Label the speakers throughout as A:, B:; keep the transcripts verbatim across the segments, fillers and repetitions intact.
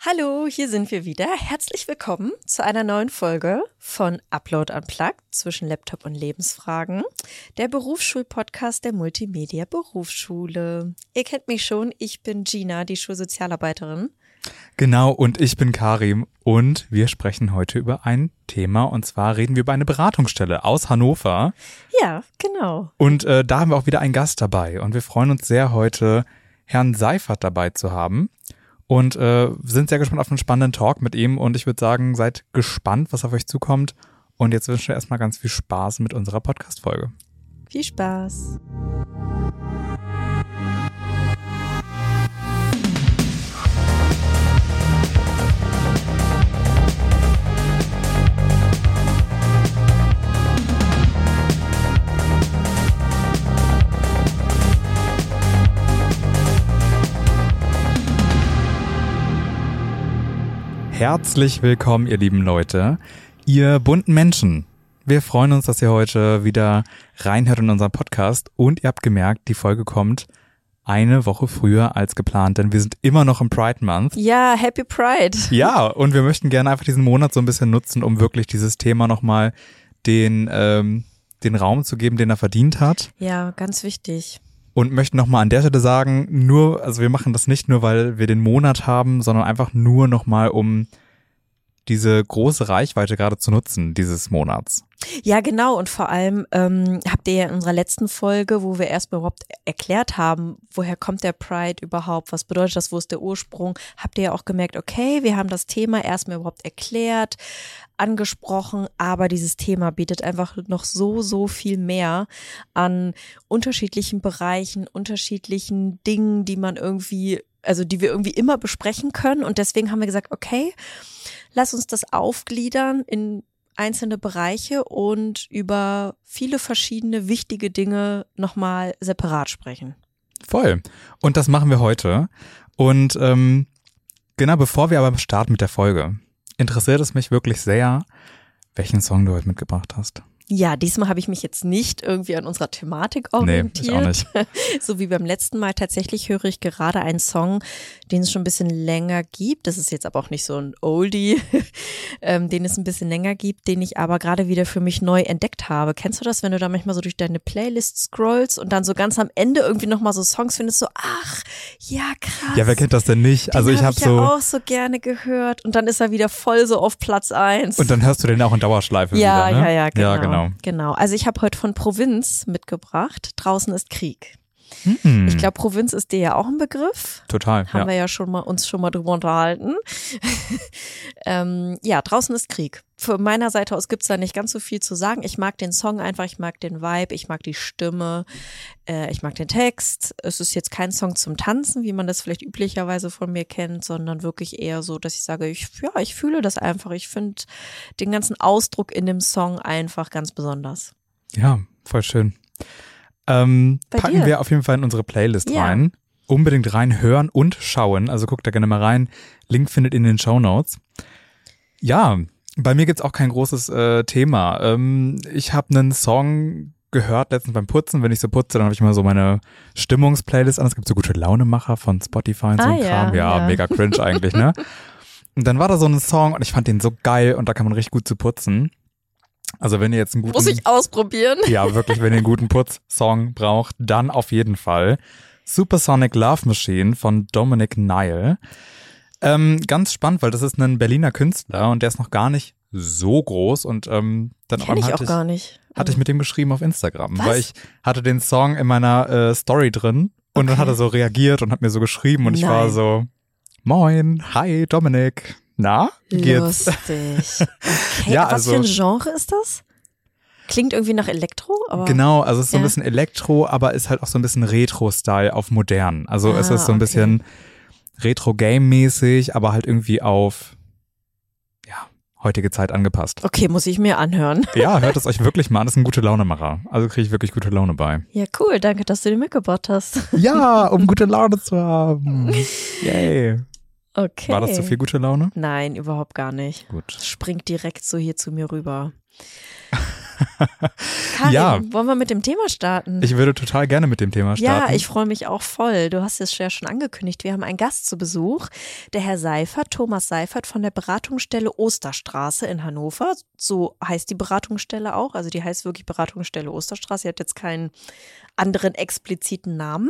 A: Hallo, hier sind wir wieder. Herzlich willkommen zu einer neuen Folge von Upload Unplugged zwischen Laptop und Lebensfragen, der Berufsschul-Podcast der Multimedia Berufsschule. Ihr kennt mich schon, ich bin Gina, die Schulsozialarbeiterin.
B: Genau, und ich bin Karim und wir sprechen heute über ein Thema und zwar reden wir über eine Beratungsstelle aus Hannover.
A: Ja, genau.
B: Und äh, da haben wir auch wieder einen Gast dabei und wir freuen uns sehr, heute Herrn Seifert dabei zu haben. Und äh, sind sehr gespannt auf einen spannenden Talk mit ihm. Und ich würde sagen, seid gespannt, was auf euch zukommt. Und jetzt wünschen wir erstmal ganz viel Spaß mit unserer Podcast-Folge.
A: Viel Spaß.
B: Herzlich willkommen, ihr lieben Leute, ihr bunten Menschen. Wir freuen uns, dass ihr heute wieder reinhört in unseren Podcast und ihr habt gemerkt, die Folge kommt eine Woche früher als geplant, denn wir sind immer noch im Pride Month.
A: Ja, Happy Pride.
B: Ja, und wir möchten gerne einfach diesen Monat so ein bisschen nutzen, um wirklich dieses Thema nochmal den, ähm, den Raum zu geben, den er verdient hat.
A: Ja, ganz wichtig.
B: Und möchten nochmal an der Stelle sagen, nur, also wir machen das nicht nur, weil wir den Monat haben, sondern einfach nur nochmal, um diese große Reichweite gerade zu nutzen, dieses Monats.
A: Ja, genau. Und vor allem ähm, habt ihr ja in unserer letzten Folge, wo wir erstmal überhaupt erklärt haben, woher kommt der Pride überhaupt, was bedeutet das, wo ist der Ursprung, habt ihr ja auch gemerkt, okay, wir haben das Thema erstmal überhaupt erklärt, angesprochen, aber dieses Thema bietet einfach noch so, so viel mehr an unterschiedlichen Bereichen, unterschiedlichen Dingen, die man irgendwie, also die wir irgendwie immer besprechen können. Und deswegen haben wir gesagt, okay, lass uns das aufgliedern in einzelne Bereiche und über viele verschiedene wichtige Dinge nochmal separat sprechen.
B: Voll. Und das machen wir heute. Und ähm, genau, bevor wir aber starten mit der Folge, interessiert es mich wirklich sehr, welchen Song du heute mitgebracht hast.
A: Ja, diesmal habe ich mich jetzt nicht irgendwie an unserer Thematik orientiert.
B: Nee, ich auch nicht.
A: So wie beim letzten Mal. Tatsächlich höre ich gerade einen Song, den es schon ein bisschen länger gibt. Das ist jetzt aber auch nicht so ein Oldie, ähm, den es ein bisschen länger gibt, den ich aber gerade wieder für mich neu entdeckt habe. Kennst du das, wenn du da manchmal so durch deine Playlist scrollst und dann so ganz am Ende irgendwie nochmal so Songs findest, so ach, ja krass.
B: Ja, wer kennt das denn nicht?
A: Den
B: Also ich
A: habe
B: habe
A: ich
B: so
A: ja auch so gerne gehört und dann ist er wieder voll so auf Platz eins.
B: Und dann hörst du den auch in Dauerschleife
A: ja,
B: wieder, ne?
A: Ja, ja, genau.
B: Ja, genau.
A: Genau. Also ich habe heute von Provinz mitgebracht. Draußen ist Krieg.
B: Hm.
A: Ich glaube, Provinz ist dir ja auch ein Begriff.
B: Total.
A: Haben
B: ja.
A: wir ja schon mal uns schon mal drüber unterhalten. ähm, ja, draußen ist Krieg. Von meiner Seite aus gibt's da nicht ganz so viel zu sagen. Ich mag den Song einfach, ich mag den Vibe, ich mag die Stimme, äh, ich mag den Text. Es ist jetzt kein Song zum Tanzen, wie man das vielleicht üblicherweise von mir kennt, sondern wirklich eher so, dass ich sage, ich, ja, ich fühle das einfach. Ich finde den ganzen Ausdruck in dem Song einfach ganz besonders.
B: Ja, voll schön. Ähm, packen
A: dir?
B: wir auf jeden Fall in unsere Playlist
A: Ja.
B: rein. Unbedingt rein hören und schauen. Also guckt da gerne mal rein. Link findet ihr in den Shownotes. Ja, bei mir gibt's auch kein großes äh, Thema. Ähm, ich habe einen Song gehört letztens beim Putzen. Wenn ich so putze, dann habe ich immer so meine Stimmungsplaylist an. Es gibt so gute Launemacher von Spotify und so
A: Ah,
B: ein Kram.
A: ja,
B: Ja,
A: ja.
B: mega cringe eigentlich, ne? Und dann war da so ein Song und ich fand den so geil und da kann man richtig gut zu putzen. Also wenn ihr jetzt einen guten...
A: Muss ich ausprobieren?
B: Ja, wirklich, wenn ihr einen guten Putzsong braucht, dann auf jeden Fall Supersonic Love Machine von Dominic Nile. Ähm, ganz spannend, weil das ist ein Berliner Künstler und der ist noch gar nicht so groß und ähm, dann
A: Kenn ich
B: hatte
A: auch gar nicht.
B: hatte ich mit dem geschrieben auf Instagram,
A: Was?
B: weil ich hatte den Song in meiner äh, Story drin und dann
A: Okay.
B: hat er so reagiert und hat mir so geschrieben und ich war
A: Nein.
B: so, moin, hi Dominic, na, wie geht's?
A: Lustig. Okay,
B: Ja,
A: was
B: also-
A: für ein Genre ist das? Klingt irgendwie nach Elektro, aber
B: Genau, also es ist so ein
A: Ja.
B: bisschen Elektro, aber ist halt auch so ein bisschen Retro-Style auf modern. Also
A: Ah,
B: es ist so ein
A: okay.
B: bisschen Retro-Game-mäßig, aber halt irgendwie auf, ja, heutige Zeit angepasst.
A: okay, muss ich mir anhören.
B: Ja, hört es euch wirklich mal an, das ist ein gute Launemacher. Also kriege ich wirklich gute Laune bei.
A: Ja, cool, danke, dass du den mitgebracht hast.
B: Ja, um gute Laune zu haben. Yay.
A: Okay.
B: War das zu viel gute Laune?
A: Nein, überhaupt gar nicht.
B: Gut.
A: Das springt direkt so hier zu mir rüber. Karin,
B: Ja.
A: wollen wir mit dem Thema starten?
B: Ich würde total gerne mit dem Thema starten.
A: Ja, ich freue mich auch voll. Du hast es ja schon angekündigt. Wir haben einen Gast zu Besuch, der Herr Seifert, Thomas Seifert von der Beratungsstelle Osterstraße in Hannover. So heißt die Beratungsstelle auch. Also die heißt wirklich Beratungsstelle Osterstraße. Sie hat jetzt keinen anderen expliziten Namen.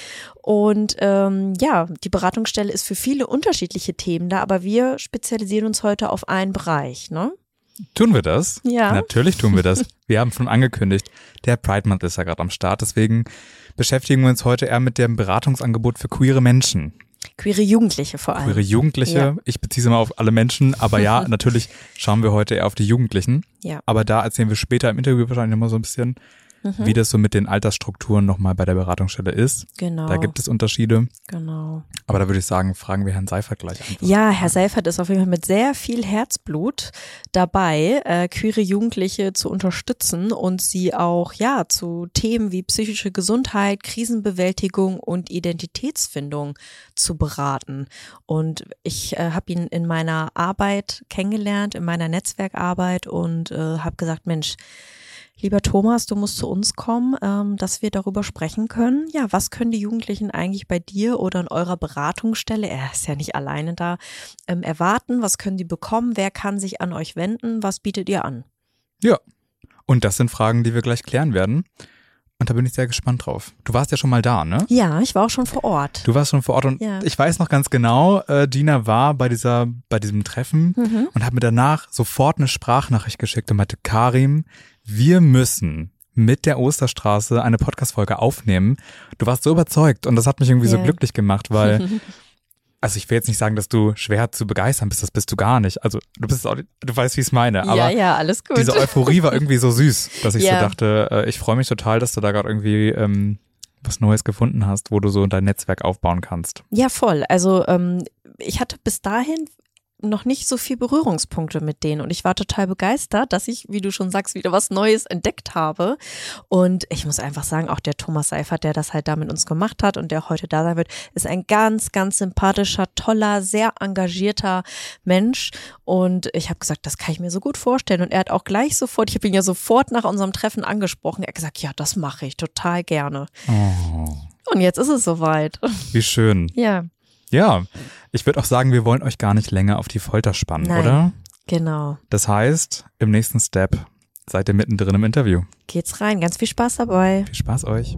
A: Und ähm, ja, die Beratungsstelle ist für viele unterschiedliche Themen da, aber wir spezialisieren uns heute auf einen Bereich, ne?
B: Tun wir das?
A: Ja.
B: Natürlich tun wir das. Wir haben schon angekündigt, der Pride Month ist ja gerade am Start, deswegen beschäftigen wir uns heute eher mit dem Beratungsangebot für queere Menschen.
A: Queere Jugendliche vor allem.
B: Queere Jugendliche,
A: Ja.
B: ich beziehe es immer auf alle Menschen, aber ja, natürlich schauen wir heute eher auf die Jugendlichen.
A: Ja.
B: Aber da erzählen wir später im Interview wahrscheinlich nochmal so ein bisschen,
A: Mhm.
B: wie das so mit den Altersstrukturen nochmal bei der Beratungsstelle ist.
A: Genau.
B: Da gibt es Unterschiede,
A: Genau.
B: aber da würde ich sagen, fragen wir Herrn Seifert gleich einfach.
A: Ja, Herr Seifert ist auf jeden Fall mit sehr viel Herzblut dabei, äh, queere Jugendliche zu unterstützen und sie auch ja zu Themen wie psychische Gesundheit, Krisenbewältigung und Identitätsfindung zu beraten. Und ich äh, habe ihn in meiner Arbeit kennengelernt, in meiner Netzwerkarbeit und äh, habe gesagt, Mensch, lieber Thomas, du musst zu uns kommen, ähm, dass wir darüber sprechen können. Ja, was können die Jugendlichen eigentlich bei dir oder in eurer Beratungsstelle, er ist ja nicht alleine da, ähm, erwarten? Was können die bekommen? Wer kann sich an euch wenden? Was bietet ihr an?
B: Ja, und das sind Fragen, die wir gleich klären werden. Und da bin ich sehr gespannt drauf. Du warst ja schon mal da, ne?
A: Ja, ich war auch schon vor Ort.
B: Du warst schon vor Ort und
A: Ja.
B: ich weiß noch ganz genau, äh, Dina war bei dieser, bei diesem Treffen
A: Mhm.
B: und hat mir danach sofort eine Sprachnachricht geschickt und meinte, Karim, wir müssen mit der Osterstraße eine Podcast-Folge aufnehmen. Du warst so überzeugt und das hat mich irgendwie so
A: Ja.
B: glücklich gemacht, weil, also ich will jetzt nicht sagen, dass du schwer zu begeistern bist, das bist du gar nicht. Also du bist auch, du weißt, wie ich es meine, aber
A: ja, ja, alles gut.
B: diese Euphorie war irgendwie so süß, dass ich
A: Ja.
B: so dachte, äh, ich freue mich total, dass du da gerade irgendwie ähm, was Neues gefunden hast, wo du so dein Netzwerk aufbauen kannst.
A: Ja, voll. Also ähm, ich hatte bis dahin noch nicht so viel Berührungspunkte mit denen und ich war total begeistert, dass ich, wie du schon sagst, wieder was Neues entdeckt habe. Und ich muss einfach sagen, auch der Thomas Seifert, der das halt da mit uns gemacht hat und der heute da sein wird, ist ein ganz, ganz sympathischer, toller, sehr engagierter Mensch. Und ich habe gesagt, das kann ich mir so gut vorstellen. Und er hat auch gleich sofort, ich habe ihn ja sofort nach unserem Treffen angesprochen, er hat gesagt, ja, das mache ich total gerne.
B: Oh,
A: Und jetzt ist es soweit.
B: wie schön.
A: Ja,
B: Ja, ich würde auch sagen, wir wollen euch gar nicht länger auf die Folter spannen,
A: Nein.
B: oder?
A: genau.
B: Das heißt, im nächsten Step seid ihr mittendrin im Interview.
A: Geht's rein. Ganz viel Spaß dabei.
B: Viel Spaß euch.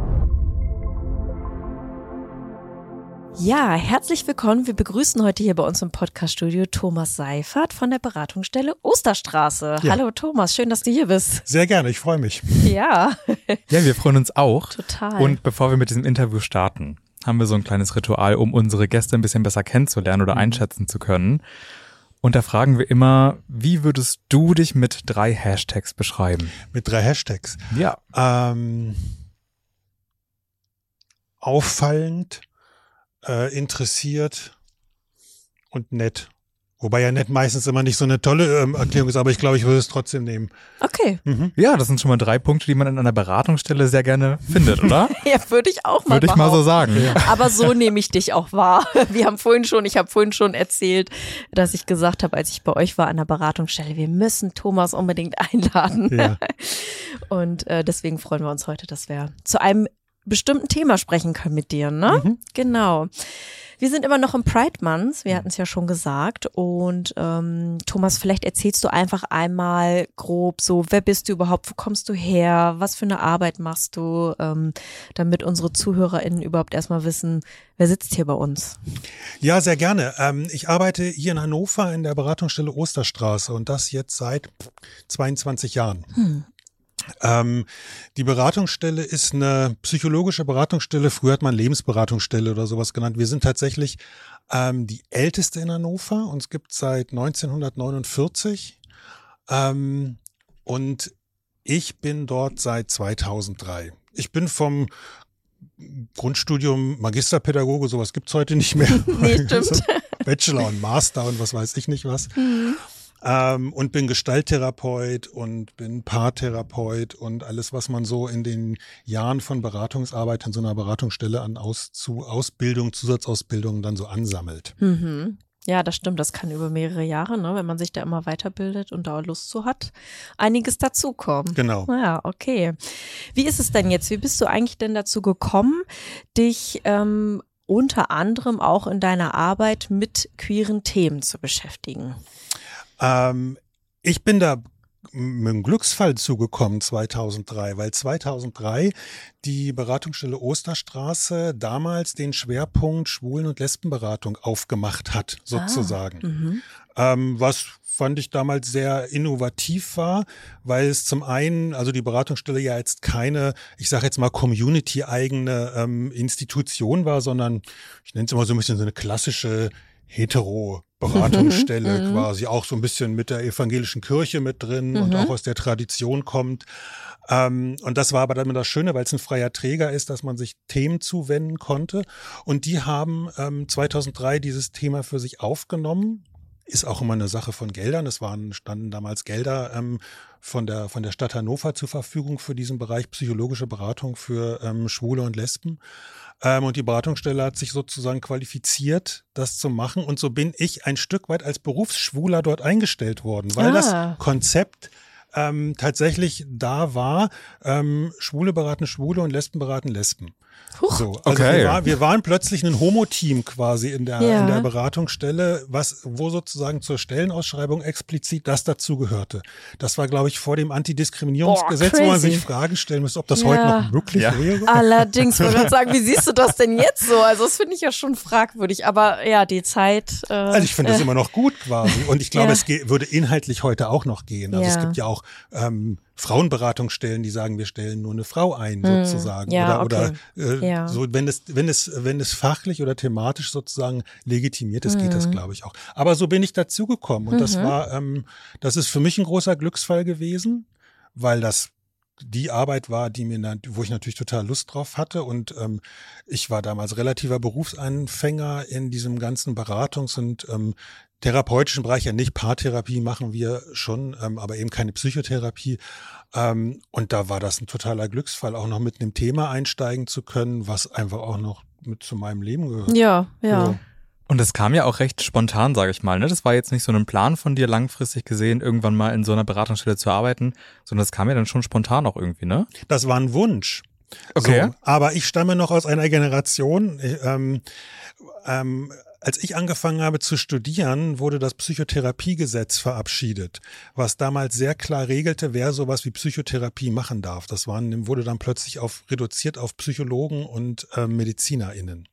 A: Ja, herzlich willkommen. Wir begrüßen heute hier bei uns im Podcaststudio Thomas Seifert von der Beratungsstelle Osterstraße.
C: Ja.
A: Hallo Thomas, schön, dass du hier bist.
C: Sehr gerne, ich freue mich.
A: Ja,
B: Ja, wir freuen uns auch.
A: total.
B: Und bevor wir mit diesem Interview starten, haben wir so ein kleines Ritual, um unsere Gäste ein bisschen besser kennenzulernen oder einschätzen zu können. Und da fragen wir immer, wie würdest du dich mit drei Hashtags beschreiben?
C: Mit drei Hashtags.
B: Ja.
C: Ähm, auffallend, äh, interessiert und nett. Wobei ja nett meistens immer nicht so eine tolle ähm, Erklärung ist, aber ich glaube, ich würde es trotzdem nehmen.
A: Okay,
C: Mhm.
B: Ja, das sind schon mal drei Punkte, die man in einer Beratungsstelle sehr gerne findet, oder?
A: ja, würde ich auch mal
B: Würde ich mal so
A: behaupten.
B: sagen.
A: Aber so nehme ich dich auch wahr. Wir haben vorhin schon, ich habe vorhin schon erzählt, dass ich gesagt habe, als ich bei euch war an der Beratungsstelle, wir müssen Thomas unbedingt einladen.
C: Ja.
A: Und äh, deswegen freuen wir uns heute, dass wir zu einem bestimmten Thema sprechen können mit dir, ne?
C: Mhm.
A: Genau. Wir sind immer noch im Pride Month, wir hatten es ja schon gesagt. Und ähm, Thomas, vielleicht erzählst du einfach einmal grob so, wer bist du überhaupt, wo kommst du her, was für eine Arbeit machst du, ähm, damit unsere ZuhörerInnen überhaupt erstmal wissen, wer sitzt hier bei uns.
C: Ja, sehr gerne. Ähm, ich arbeite hier in Hannover in der Beratungsstelle Osterstraße und das jetzt seit zweiundzwanzig Jahren.
A: Hm.
C: Ähm, die Beratungsstelle ist eine psychologische Beratungsstelle. Früher hat man Lebensberatungsstelle oder sowas genannt. Wir sind tatsächlich ähm, die älteste in Hannover. Uns gibt es seit neunzehnhundertneunundvierzig. Ähm, und ich bin dort seit zweitausenddrei. Ich bin vom Grundstudium Magisterpädagoge, sowas gibt's heute nicht mehr.
A: Nee, stimmt.
C: Bachelor und Master und was weiß ich nicht was.
A: Mhm.
C: Ähm, und bin Gestalttherapeut und bin Paartherapeut und alles, was man so in den Jahren von Beratungsarbeit in so einer Beratungsstelle an Aus, zu Ausbildung, Zusatzausbildung dann so ansammelt.
A: Mhm. Ja, das stimmt. Das kann über mehrere Jahre, ne, wenn man sich da immer weiterbildet und da Lust zu hat, einiges dazukommen.
C: Genau.
A: Ja, okay. Wie ist es denn jetzt? Wie bist du eigentlich denn dazu gekommen, dich ähm, unter anderem auch in deiner Arbeit mit queeren Themen zu beschäftigen?
C: Ähm, ich bin da mit einem Glücksfall zugekommen zweitausenddrei, weil zweitausenddrei die Beratungsstelle Osterstraße damals den Schwerpunkt Schwulen- und Lesbenberatung aufgemacht hat, sozusagen.
A: Ah, mhm.
C: ähm, was fand ich damals sehr innovativ war, weil es zum einen, also die Beratungsstelle ja jetzt keine, ich sage jetzt mal Community-eigene ähm, Institution war, sondern ich nenne es immer so ein bisschen so eine klassische Hetero-Beratungsstelle quasi, auch so ein bisschen mit der evangelischen Kirche mit drin
A: Mhm.
C: und auch aus der Tradition kommt. Ähm, und das war aber dann das Schöne, weil es ein freier Träger ist, dass man sich Themen zuwenden konnte. Und die haben ähm, zweitausenddrei dieses Thema für sich aufgenommen. Ist auch immer eine Sache von Geldern. Es waren, standen damals Gelder ähm, von der, von der Stadt Hannover zur Verfügung für diesen Bereich psychologische Beratung für ähm, Schwule und Lesben. Ähm, und die Beratungsstelle hat sich sozusagen qualifiziert, das zu machen. Und so bin ich ein Stück weit als Berufsschwuler dort eingestellt worden, weil
A: Ah.
C: das Konzept ähm, tatsächlich da war, ähm, Schwule beraten Schwule und Lesben beraten Lesben.
A: Huch.
C: So, also
B: Okay.
C: wir, war, wir waren plötzlich ein Homo-Team quasi in der,
A: Ja.
C: in der Beratungsstelle, was, wo sozusagen zur Stellenausschreibung explizit das dazugehörte. Das war, glaube ich, vor dem Antidiskriminierungsgesetz,
A: Boah,
C: wo man
A: crazy.
C: sich Fragen stellen müsste, ob das
A: Ja.
C: heute noch möglich
B: Ja.
C: wäre.
A: Allerdings würde man sagen, wie siehst du das denn jetzt so? Also das finde ich ja schon fragwürdig, aber ja, die Zeit. Äh,
C: Also ich finde das
A: äh,
C: immer noch gut quasi. Und ich glaube,
A: Ja.
C: es ge- würde inhaltlich heute auch noch gehen. Also
A: Ja.
C: es gibt ja auch ähm, Frauenberatungsstellen, die sagen, wir stellen nur eine Frau ein,
A: Hm.
C: sozusagen.
A: Ja,
C: oder
A: okay.
C: oder äh,
A: Ja.
C: so, wenn es, wenn es, wenn es fachlich oder thematisch sozusagen legitimiert ist, geht das,
A: Mhm.
C: glaube ich, auch. Aber so bin ich dazugekommen. Und das
A: Mhm.
C: war, ähm, das ist für mich ein großer Glücksfall gewesen, weil das die Arbeit war, die mir, na- wo ich natürlich total Lust drauf hatte. Und ähm, ich war damals relativer Berufsanfänger in diesem ganzen Beratungs- und ähm, therapeutischen Bereich. Ja, nicht Paartherapie machen wir schon, ähm, aber eben keine Psychotherapie. Ähm, und da war das ein totaler Glücksfall, auch noch mit einem Thema einsteigen zu können, was einfach auch noch mit zu meinem Leben gehört.
A: Ja, ja.
C: So.
B: Und das kam ja auch recht spontan, sage ich mal. Ne? Das war jetzt nicht so ein Plan von dir, langfristig gesehen, irgendwann mal in so einer Beratungsstelle zu arbeiten, sondern das kam ja dann schon spontan auch irgendwie, ne?
C: Das war ein Wunsch.
B: Okay.
C: So, aber ich stamme noch aus einer Generation, ich, ähm, ähm, als ich angefangen habe zu studieren, wurde das Psychotherapiegesetz verabschiedet, was damals sehr klar regelte, wer sowas wie Psychotherapie machen darf. Das waren, wurde dann plötzlich auf, reduziert auf Psychologen und äh, MedizinerInnen.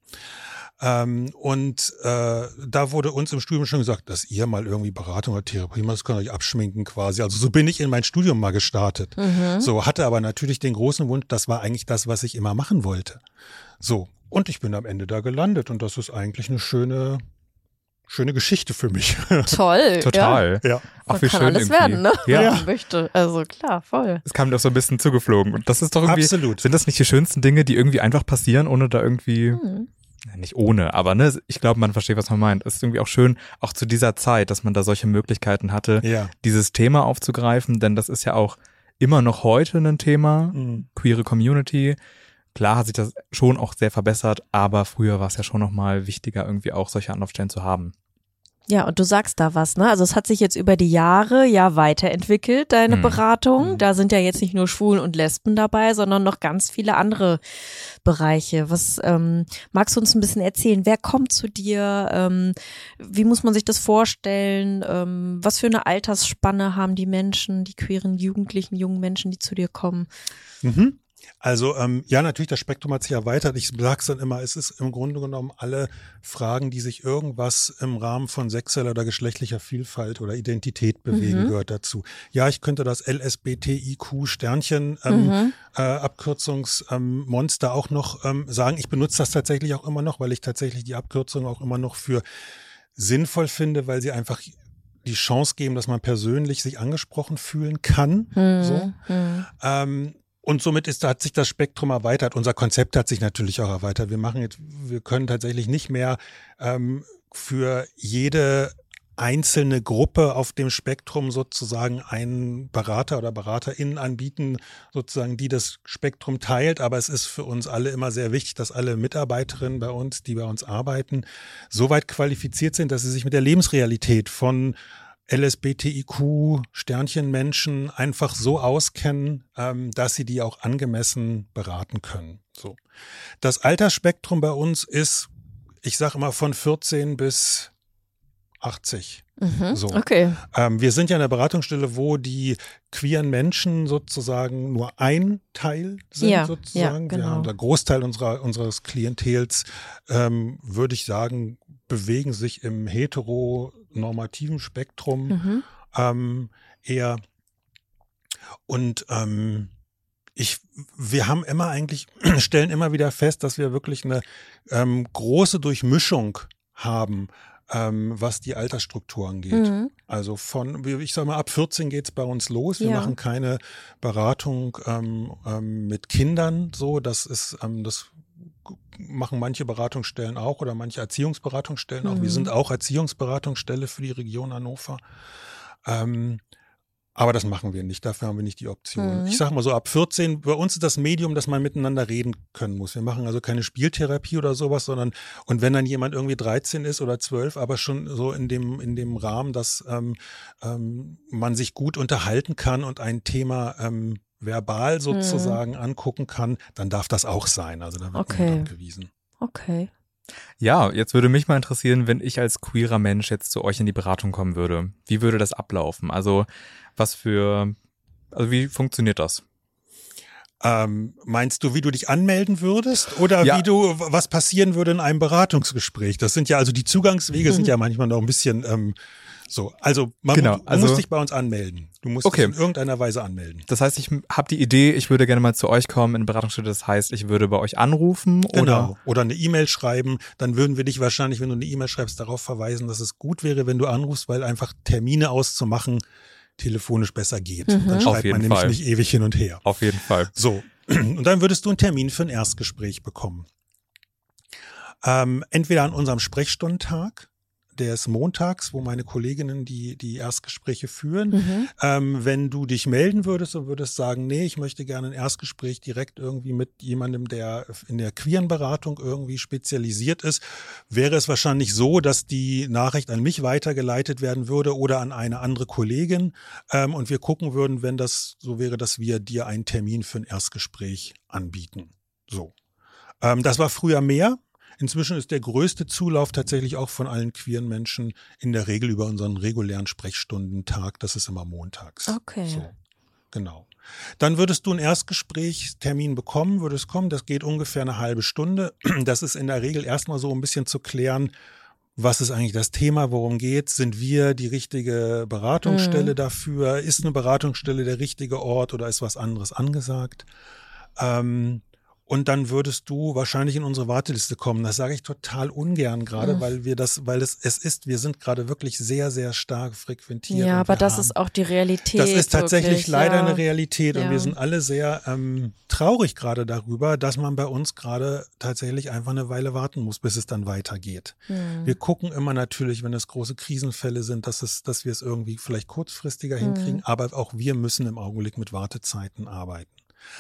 C: Ähm, und äh, da wurde uns im Studium schon gesagt, dass ihr mal irgendwie Beratung oder Therapie macht, das könnt ihr euch abschminken quasi. Also so bin ich in mein Studium mal gestartet.
A: Mhm.
C: So, hatte aber natürlich den großen Wunsch, das war eigentlich das, was ich immer machen wollte. So, und ich bin am Ende da gelandet und das ist eigentlich eine schöne, schöne Geschichte für mich.
A: Toll.
B: Total.
C: Ja.
B: Ach,
A: Man
B: wie
A: kann
B: schön
A: alles
B: irgendwie.
A: werden, ne?
B: Ja.
A: Wenn man möchte. Also klar, voll.
B: Es kam mir doch so ein bisschen zugeflogen. Und das ist doch irgendwie,
C: Absolut.
B: sind das nicht die schönsten Dinge, die irgendwie einfach passieren, ohne da irgendwie,
A: Hm.
B: ja, nicht ohne, aber ne, ich glaube, man versteht, was man meint. Es ist irgendwie auch schön, auch zu dieser Zeit, dass man da solche Möglichkeiten hatte,
C: Ja.
B: dieses Thema aufzugreifen, denn das ist ja auch immer noch heute ein Thema,
C: Mhm.
B: queere Community. Klar hat sich das schon auch sehr verbessert, aber früher war es ja schon noch mal wichtiger, irgendwie auch solche Anlaufstellen zu haben.
A: Ja, und du sagst da was, ne? Also es hat sich jetzt über die Jahre ja weiterentwickelt, deine
B: Hm.
A: Beratung.
C: Hm.
A: Da sind ja jetzt nicht nur Schwulen und Lesben dabei, sondern noch ganz viele andere Bereiche. Was ähm, magst du uns ein bisschen erzählen? Wer kommt zu dir? Ähm, wie muss man sich das vorstellen? Ähm, was für eine Altersspanne haben die Menschen, die queeren Jugendlichen, jungen Menschen, die zu dir kommen?
C: Mhm. Also ähm, ja, natürlich, das Spektrum hat sich erweitert. Ich sage es dann immer, es ist im Grunde genommen alle Fragen, die sich irgendwas im Rahmen von sexueller oder geschlechtlicher Vielfalt oder Identität bewegen,
A: Mhm.
C: gehört dazu. Ja, ich könnte das L S B T I Q Sternchen ähm,
A: Mhm.
C: äh, Abkürzungsmonster ähm, auch noch ähm, sagen. Ich benutze das tatsächlich auch immer noch, weil ich tatsächlich die Abkürzung auch immer noch für sinnvoll finde, weil sie einfach die Chance geben, dass man persönlich sich angesprochen fühlen kann.
A: Hm.
C: So.
A: Hm.
C: Ähm, und somit ist, hat sich das Spektrum erweitert. Unser Konzept hat sich natürlich auch erweitert. Wir machen jetzt, wir können tatsächlich nicht mehr ähm, für jede einzelne Gruppe auf dem Spektrum sozusagen einen Berater oder BeraterInnen anbieten, sozusagen, die das Spektrum teilt. Aber es ist für uns alle immer sehr wichtig, dass alle Mitarbeiterinnen bei uns, die bei uns arbeiten, so weit qualifiziert sind, dass sie sich mit der Lebensrealität von L S B T I Q, Sternchenmenschen einfach so auskennen, ähm, dass sie die auch angemessen beraten können. So. Das Altersspektrum bei uns ist, ich sage immer, von vierzehn bis achtzig.
A: Mhm,
C: so.
A: Okay.
C: Ähm, wir sind ja in der Beratungsstelle, wo die queeren Menschen sozusagen nur ein Teil sind,
A: Ja,
C: sozusagen.
A: ja, genau.
C: Wir haben, der Großteil unserer, unseres Klientels, ähm, würde ich sagen, bewegen sich im heteronormativen Spektrum
A: Mhm.
C: ähm, eher. Und ähm, ich, wir haben immer eigentlich, stellen immer wieder fest, dass wir wirklich eine ähm, große Durchmischung haben, ähm, was die Altersstrukturen geht.
A: Mhm.
C: Also von, ich sag mal, ab vierzehn geht's bei uns los. Wir
A: Ja.
C: machen keine Beratung ähm, ähm, mit Kindern, so, das ist, ähm, das machen manche Beratungsstellen auch oder manche Erziehungsberatungsstellen auch.
A: Mhm.
C: Wir sind auch Erziehungsberatungsstelle für die Region Hannover. Ähm, aber das machen wir nicht, dafür haben wir nicht die Option.
A: Mhm.
C: Ich sage mal so, ab vierzehn, bei uns ist das Medium, dass man miteinander reden können muss. Wir machen also keine Spieltherapie oder sowas, sondern, und wenn dann jemand irgendwie dreizehn ist oder zwölf, aber schon so in dem, in dem Rahmen, dass ähm, ähm, man sich gut unterhalten kann und ein Thema ähm, verbal sozusagen mhm. angucken kann, dann darf das auch sein. Also da wird
A: Okay.
C: niemand abgewiesen.
A: Okay.
B: Ja, jetzt würde mich mal interessieren, wenn ich als queerer Mensch jetzt zu euch in die Beratung kommen würde. Wie würde das ablaufen? Also was für, also wie funktioniert das?
C: Ähm, meinst du, wie du dich anmelden würdest oder
B: Ja.
C: wie du, was passieren würde in einem Beratungsgespräch? Das sind ja, also die Zugangswege mhm. sind ja manchmal noch ein bisschen ähm, so. Also, man,
B: genau,
C: du, du
B: also,
C: musst dich bei uns anmelden. Du musst
B: okay.
C: dich in irgendeiner Weise anmelden.
B: Das heißt, ich habe die Idee, ich würde gerne mal zu euch kommen in Beratungsstelle. Das heißt, ich würde bei euch anrufen oder
C: genau. oder eine E-Mail schreiben. Dann würden wir dich wahrscheinlich, wenn du eine E-Mail schreibst, darauf verweisen, dass es gut wäre, wenn du anrufst, weil einfach Termine auszumachen telefonisch besser geht.
A: Mhm.
C: Dann schreibt
B: Auf jeden
C: man nämlich
B: Fall.
C: nicht ewig hin und her.
B: Auf jeden Fall.
C: So, und dann würdest du einen Termin für ein Erstgespräch bekommen. Ähm, entweder an unserem Sprechstundentag, der ist montags, wo meine Kolleginnen die, die Erstgespräche führen.
A: Mhm.
C: Ähm, wenn du dich melden würdest und würdest sagen, nee, ich möchte gerne ein Erstgespräch direkt irgendwie mit jemandem, der in der queeren Beratung irgendwie spezialisiert ist, wäre es wahrscheinlich so, dass die Nachricht an mich weitergeleitet werden würde oder an eine andere Kollegin. Ähm, und wir gucken würden, wenn das so wäre, dass wir dir einen Termin für ein Erstgespräch anbieten. So. Ähm, das war früher mehr. Inzwischen ist der größte Zulauf tatsächlich auch von allen queeren Menschen in der Regel über unseren regulären Sprechstundentag. Das ist immer montags.
A: Okay.
C: So, genau. Dann würdest du einen Erstgesprächstermin bekommen, würdest kommen. Das geht ungefähr eine halbe Stunde. Das ist in der Regel erstmal so ein bisschen zu klären, was ist eigentlich das Thema, worum geht's? Sind wir die richtige Beratungsstelle mhm. dafür? Ist eine Beratungsstelle der richtige Ort oder ist was anderes angesagt? Ähm, Und dann würdest du wahrscheinlich in unsere Warteliste kommen. Das sage ich total ungern gerade, mhm. weil wir das, weil es, es ist, wir sind gerade wirklich sehr, sehr stark frequentiert.
A: Ja, aber das
C: haben,
A: ist auch die Realität.
C: Das ist tatsächlich
A: wirklich,
C: leider
A: ja.
C: eine Realität
A: ja.
C: und wir sind alle sehr ähm, traurig gerade darüber, dass man bei uns gerade tatsächlich einfach eine Weile warten muss, bis es dann weitergeht. Mhm. Wir gucken immer natürlich, wenn es große Krisenfälle sind, dass es, dass wir es irgendwie vielleicht kurzfristiger mhm. hinkriegen, aber auch wir müssen im Augenblick mit Wartezeiten arbeiten.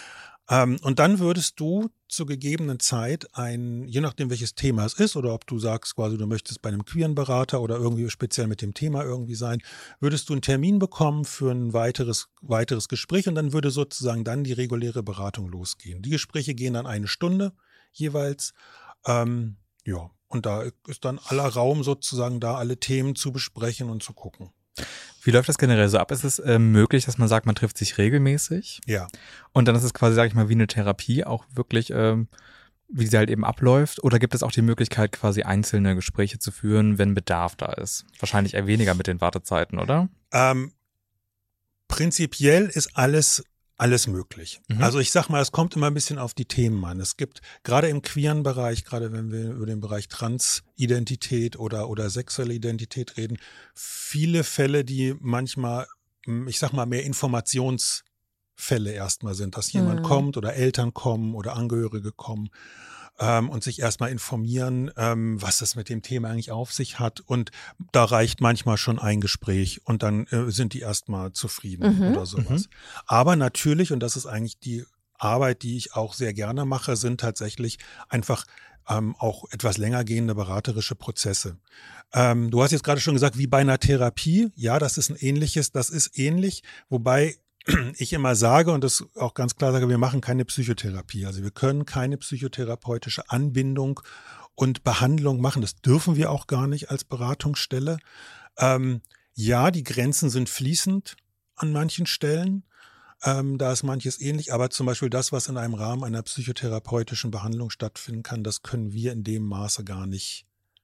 C: Und dann würdest du zur gegebenen Zeit ein, je nachdem welches Thema es ist oder ob du sagst quasi, du möchtest bei einem queeren Berater oder irgendwie speziell mit dem Thema irgendwie sein, würdest du einen Termin bekommen für ein weiteres, weiteres Gespräch und dann würde sozusagen dann die reguläre Beratung losgehen. Die Gespräche gehen dann eine Stunde jeweils. Ähm, ja, und da ist dann aller Raum sozusagen da, alle Themen zu besprechen und zu gucken.
B: Wie läuft das generell so ab? Ist es äh, möglich, dass man sagt, man trifft sich regelmäßig?
C: Ja.
B: Und dann ist es quasi, sage ich mal, wie eine Therapie auch wirklich, ähm, wie sie halt eben abläuft? Oder gibt es auch die Möglichkeit, quasi einzelne Gespräche zu führen, wenn Bedarf da ist? Wahrscheinlich eher weniger mit den Wartezeiten, oder?
C: Ähm, prinzipiell ist alles Alles möglich. Mhm. Also ich sag mal, es kommt immer ein bisschen auf die Themen an. Es gibt gerade im queeren Bereich, gerade wenn wir über den Bereich Transidentität oder, oder sexuelle Identität reden, viele Fälle, die manchmal, ich sag mal, mehr Informationsfälle erstmal sind, dass jemand mhm. kommt oder Eltern kommen oder Angehörige kommen. ähm, und sich erstmal informieren, ähm, was das mit dem Thema eigentlich auf sich hat. Und da reicht manchmal schon ein Gespräch und dann äh, sind die erstmal zufrieden
A: Mhm.
C: oder sowas. Mhm. Aber natürlich, und das ist eigentlich die Arbeit, die ich auch sehr gerne mache, sind tatsächlich einfach ähm, auch etwas länger gehende beraterische Prozesse. Ähm, du hast jetzt gerade schon gesagt, wie bei einer Therapie. Ja, das ist ein ähnliches, das ist ähnlich, wobei ich immer sage und das auch ganz klar sage, wir machen keine Psychotherapie. Also wir können keine psychotherapeutische Anbindung und Behandlung machen. Das dürfen wir auch gar nicht als Beratungsstelle. Ähm, ja, die Grenzen sind fließend an manchen Stellen. Ähm, da ist manches ähnlich, aber zum Beispiel das, was in einem Rahmen einer psychotherapeutischen Behandlung stattfinden kann, das können wir in dem Maße gar nicht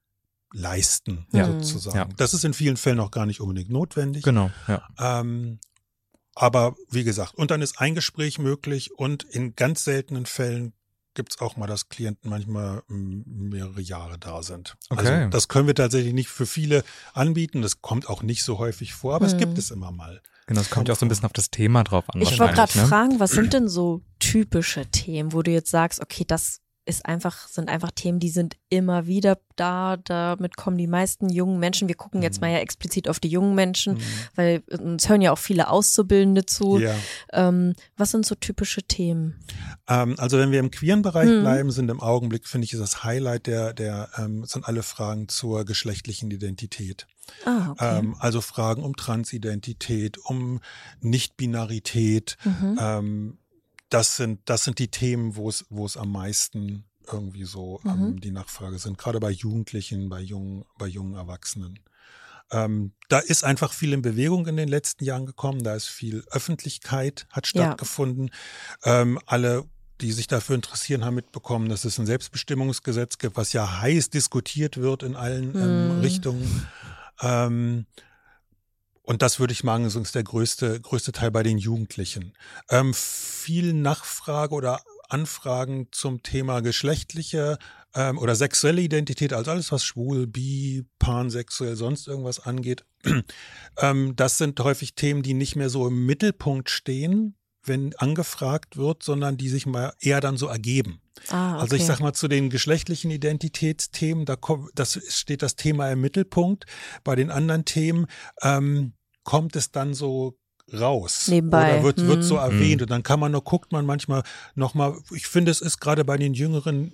C: leisten,
B: Ja.
C: sozusagen.
B: Ja.
C: Das ist in vielen Fällen auch gar nicht unbedingt notwendig.
B: Genau, ja.
C: Ähm, aber wie gesagt, und dann ist ein Gespräch möglich und in ganz seltenen Fällen gibt es auch mal, dass Klienten manchmal m, mehrere Jahre da sind.
B: Okay.
C: Also das können wir tatsächlich nicht für viele anbieten. Das kommt auch nicht so häufig vor, aber
A: Hm.
C: es gibt es immer mal.
B: Genau, es kommt ja auch so ein bisschen auf das Thema drauf an.
A: Ich wollte gerade
B: wahrscheinlich, ne?
A: fragen, was sind denn so typische Themen, wo du jetzt sagst, okay, das ist einfach, sind einfach Themen, die sind immer wieder da, damit kommen die meisten jungen Menschen, wir gucken jetzt mal ja explizit auf die jungen Menschen,
C: Mhm.
A: weil uns hören ja auch viele Auszubildende zu.
C: Ja.
A: Ähm, was sind so typische Themen?
C: Ähm, also wenn wir im queeren Bereich
A: Hm.
C: bleiben, sind im Augenblick, finde ich, ist das Highlight der, der ähm, sind alle Fragen zur geschlechtlichen Identität.
A: Ah, okay.
C: Ähm, also Fragen um Transidentität, um Nicht-Binarität.
A: Mhm.
C: Ähm, das sind, das sind die Themen, wo es, wo es am meisten irgendwie so
A: Mhm.
C: ähm, die Nachfrage sind. Gerade bei Jugendlichen, bei jungen, bei jungen Erwachsenen. Ähm, da ist einfach viel in Bewegung in den letzten Jahren gekommen. Da ist viel Öffentlichkeit, hat
A: Ja.
C: stattgefunden. Ähm, alle, die sich dafür interessieren, haben mitbekommen, dass es ein Selbstbestimmungsgesetz gibt, was ja heiß diskutiert wird in allen ähm,
A: Hm.
C: Richtungen. Ähm, und das würde ich sagen, ist der größte, größte Teil bei den Jugendlichen. Ähm, viel Nachfrage oder Anfragen zum Thema geschlechtliche ähm, oder sexuelle Identität, also alles, was schwul, bi, pansexuell, sonst irgendwas angeht. ähm, das sind häufig Themen, die nicht mehr so im Mittelpunkt stehen, wenn angefragt wird, sondern die sich mal eher dann so ergeben.
A: Ah, okay.
C: Also ich sag mal zu den geschlechtlichen Identitätsthemen, da kommt, das steht das Thema im Mittelpunkt. Bei den anderen Themen ähm, kommt es dann so raus.
A: Nebenbei.
C: Oder wird,
A: Hm.
C: wird so erwähnt. Und dann kann man nur, guckt man manchmal nochmal, ich finde, es ist gerade bei den Jüngeren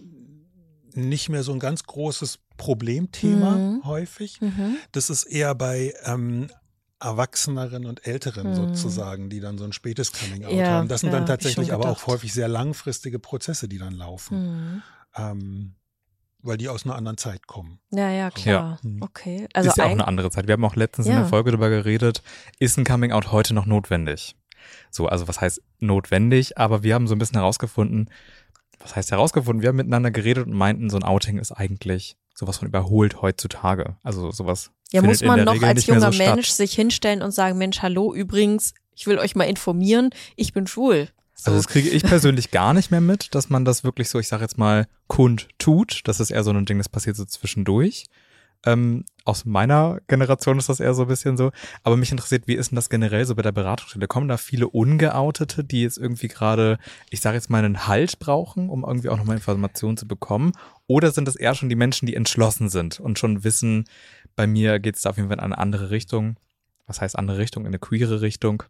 C: nicht mehr so ein ganz großes Problemthema
A: Mhm.
C: häufig.
A: Mhm.
C: Das ist eher bei ähm, Erwachseneren und Älteren
A: Hm.
C: sozusagen, die dann so ein spätes Coming-out
A: Ja,
C: haben. Das sind
A: ja,
C: dann
A: hab ich
C: tatsächlich
A: schon
C: aber auch
A: gedacht.
C: häufig sehr langfristige Prozesse, die dann laufen,
A: Hm.
C: ähm, weil die aus einer anderen Zeit kommen.
A: Ja, ja, klar.
C: Ja.
A: Okay. Also
B: ist ja auch
A: ein,
B: eine andere Zeit. Wir haben auch letztens in
A: Ja.
B: der Folge darüber geredet, ist ein Coming-out heute noch notwendig? So, also was heißt notwendig? Aber wir haben so ein bisschen herausgefunden, was heißt herausgefunden? Wir haben miteinander geredet und meinten, so ein Outing ist eigentlich sowas von überholt heutzutage. Also sowas
A: ja,
B: findet
A: muss
B: in
A: man
B: der
A: noch
B: Regel
A: als
B: nicht mehr
A: junger
B: so statt.
A: Mensch sich hinstellen und sagen, Mensch, hallo, übrigens, ich will euch mal informieren, ich bin schwul. So.
B: Also das kriege ich persönlich gar nicht mehr mit, dass man das wirklich so, ich sage jetzt mal, kundtut. Das ist eher so ein Ding, das passiert so zwischendurch. Ähm, aus meiner Generation ist das eher so ein bisschen so. Aber mich interessiert, wie ist denn das generell so bei der Beratungsstelle? Kommen da viele Ungeoutete, die jetzt irgendwie gerade, ich sage jetzt mal, einen Halt brauchen, um irgendwie auch nochmal Informationen zu bekommen? Oder sind das eher schon die Menschen, die entschlossen sind und schon wissen, bei mir geht es da auf jeden Fall in eine andere Richtung? Was heißt andere Richtung? In eine queere Richtung.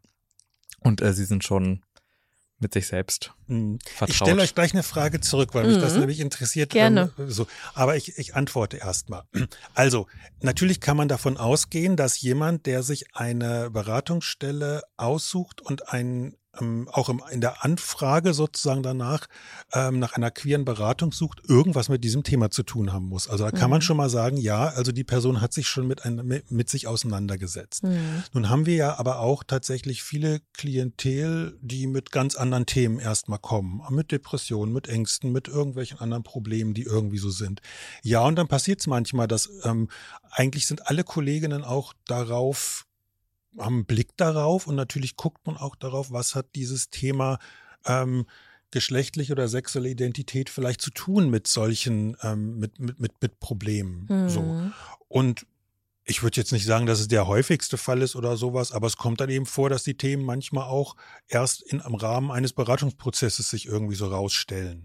B: Und äh, sie sind schon mit sich selbst
C: Hm.
B: vertraut.
C: Ich stelle euch gleich eine Frage zurück, weil mich das
A: Mhm.
C: nämlich interessiert.
A: Gerne.
C: Ähm, so. Aber ich, ich antworte erstmal. Also, natürlich kann man davon ausgehen, dass jemand, der sich eine Beratungsstelle aussucht und einen ähm, auch im, in der Anfrage sozusagen danach ähm, nach einer queeren Beratung sucht, irgendwas mit diesem Thema zu tun haben muss. Also da kann
A: Mhm.
C: man schon mal sagen, ja, also die Person hat sich schon mit, ein, mit, mit sich auseinandergesetzt.
A: Hm.
C: Nun haben wir ja aber auch tatsächlich viele Klientel, die mit ganz anderen Themen erstmal kommen. Mit Depressionen, mit Ängsten, mit irgendwelchen anderen Problemen, die irgendwie so sind. Ja, und dann passiert es manchmal, dass ähm, eigentlich sind alle Kolleginnen auch darauf, haben einen Blick darauf und natürlich guckt man auch darauf, was hat dieses Thema ähm, geschlechtliche oder sexuelle Identität vielleicht zu tun mit solchen, ähm, mit, mit, mit, mit Problemen.
A: Hm.
C: So. Und ich würde jetzt nicht sagen, dass es der häufigste Fall ist oder sowas, aber es kommt dann eben vor, dass die Themen manchmal auch erst in, im Rahmen eines Beratungsprozesses sich irgendwie so rausstellen.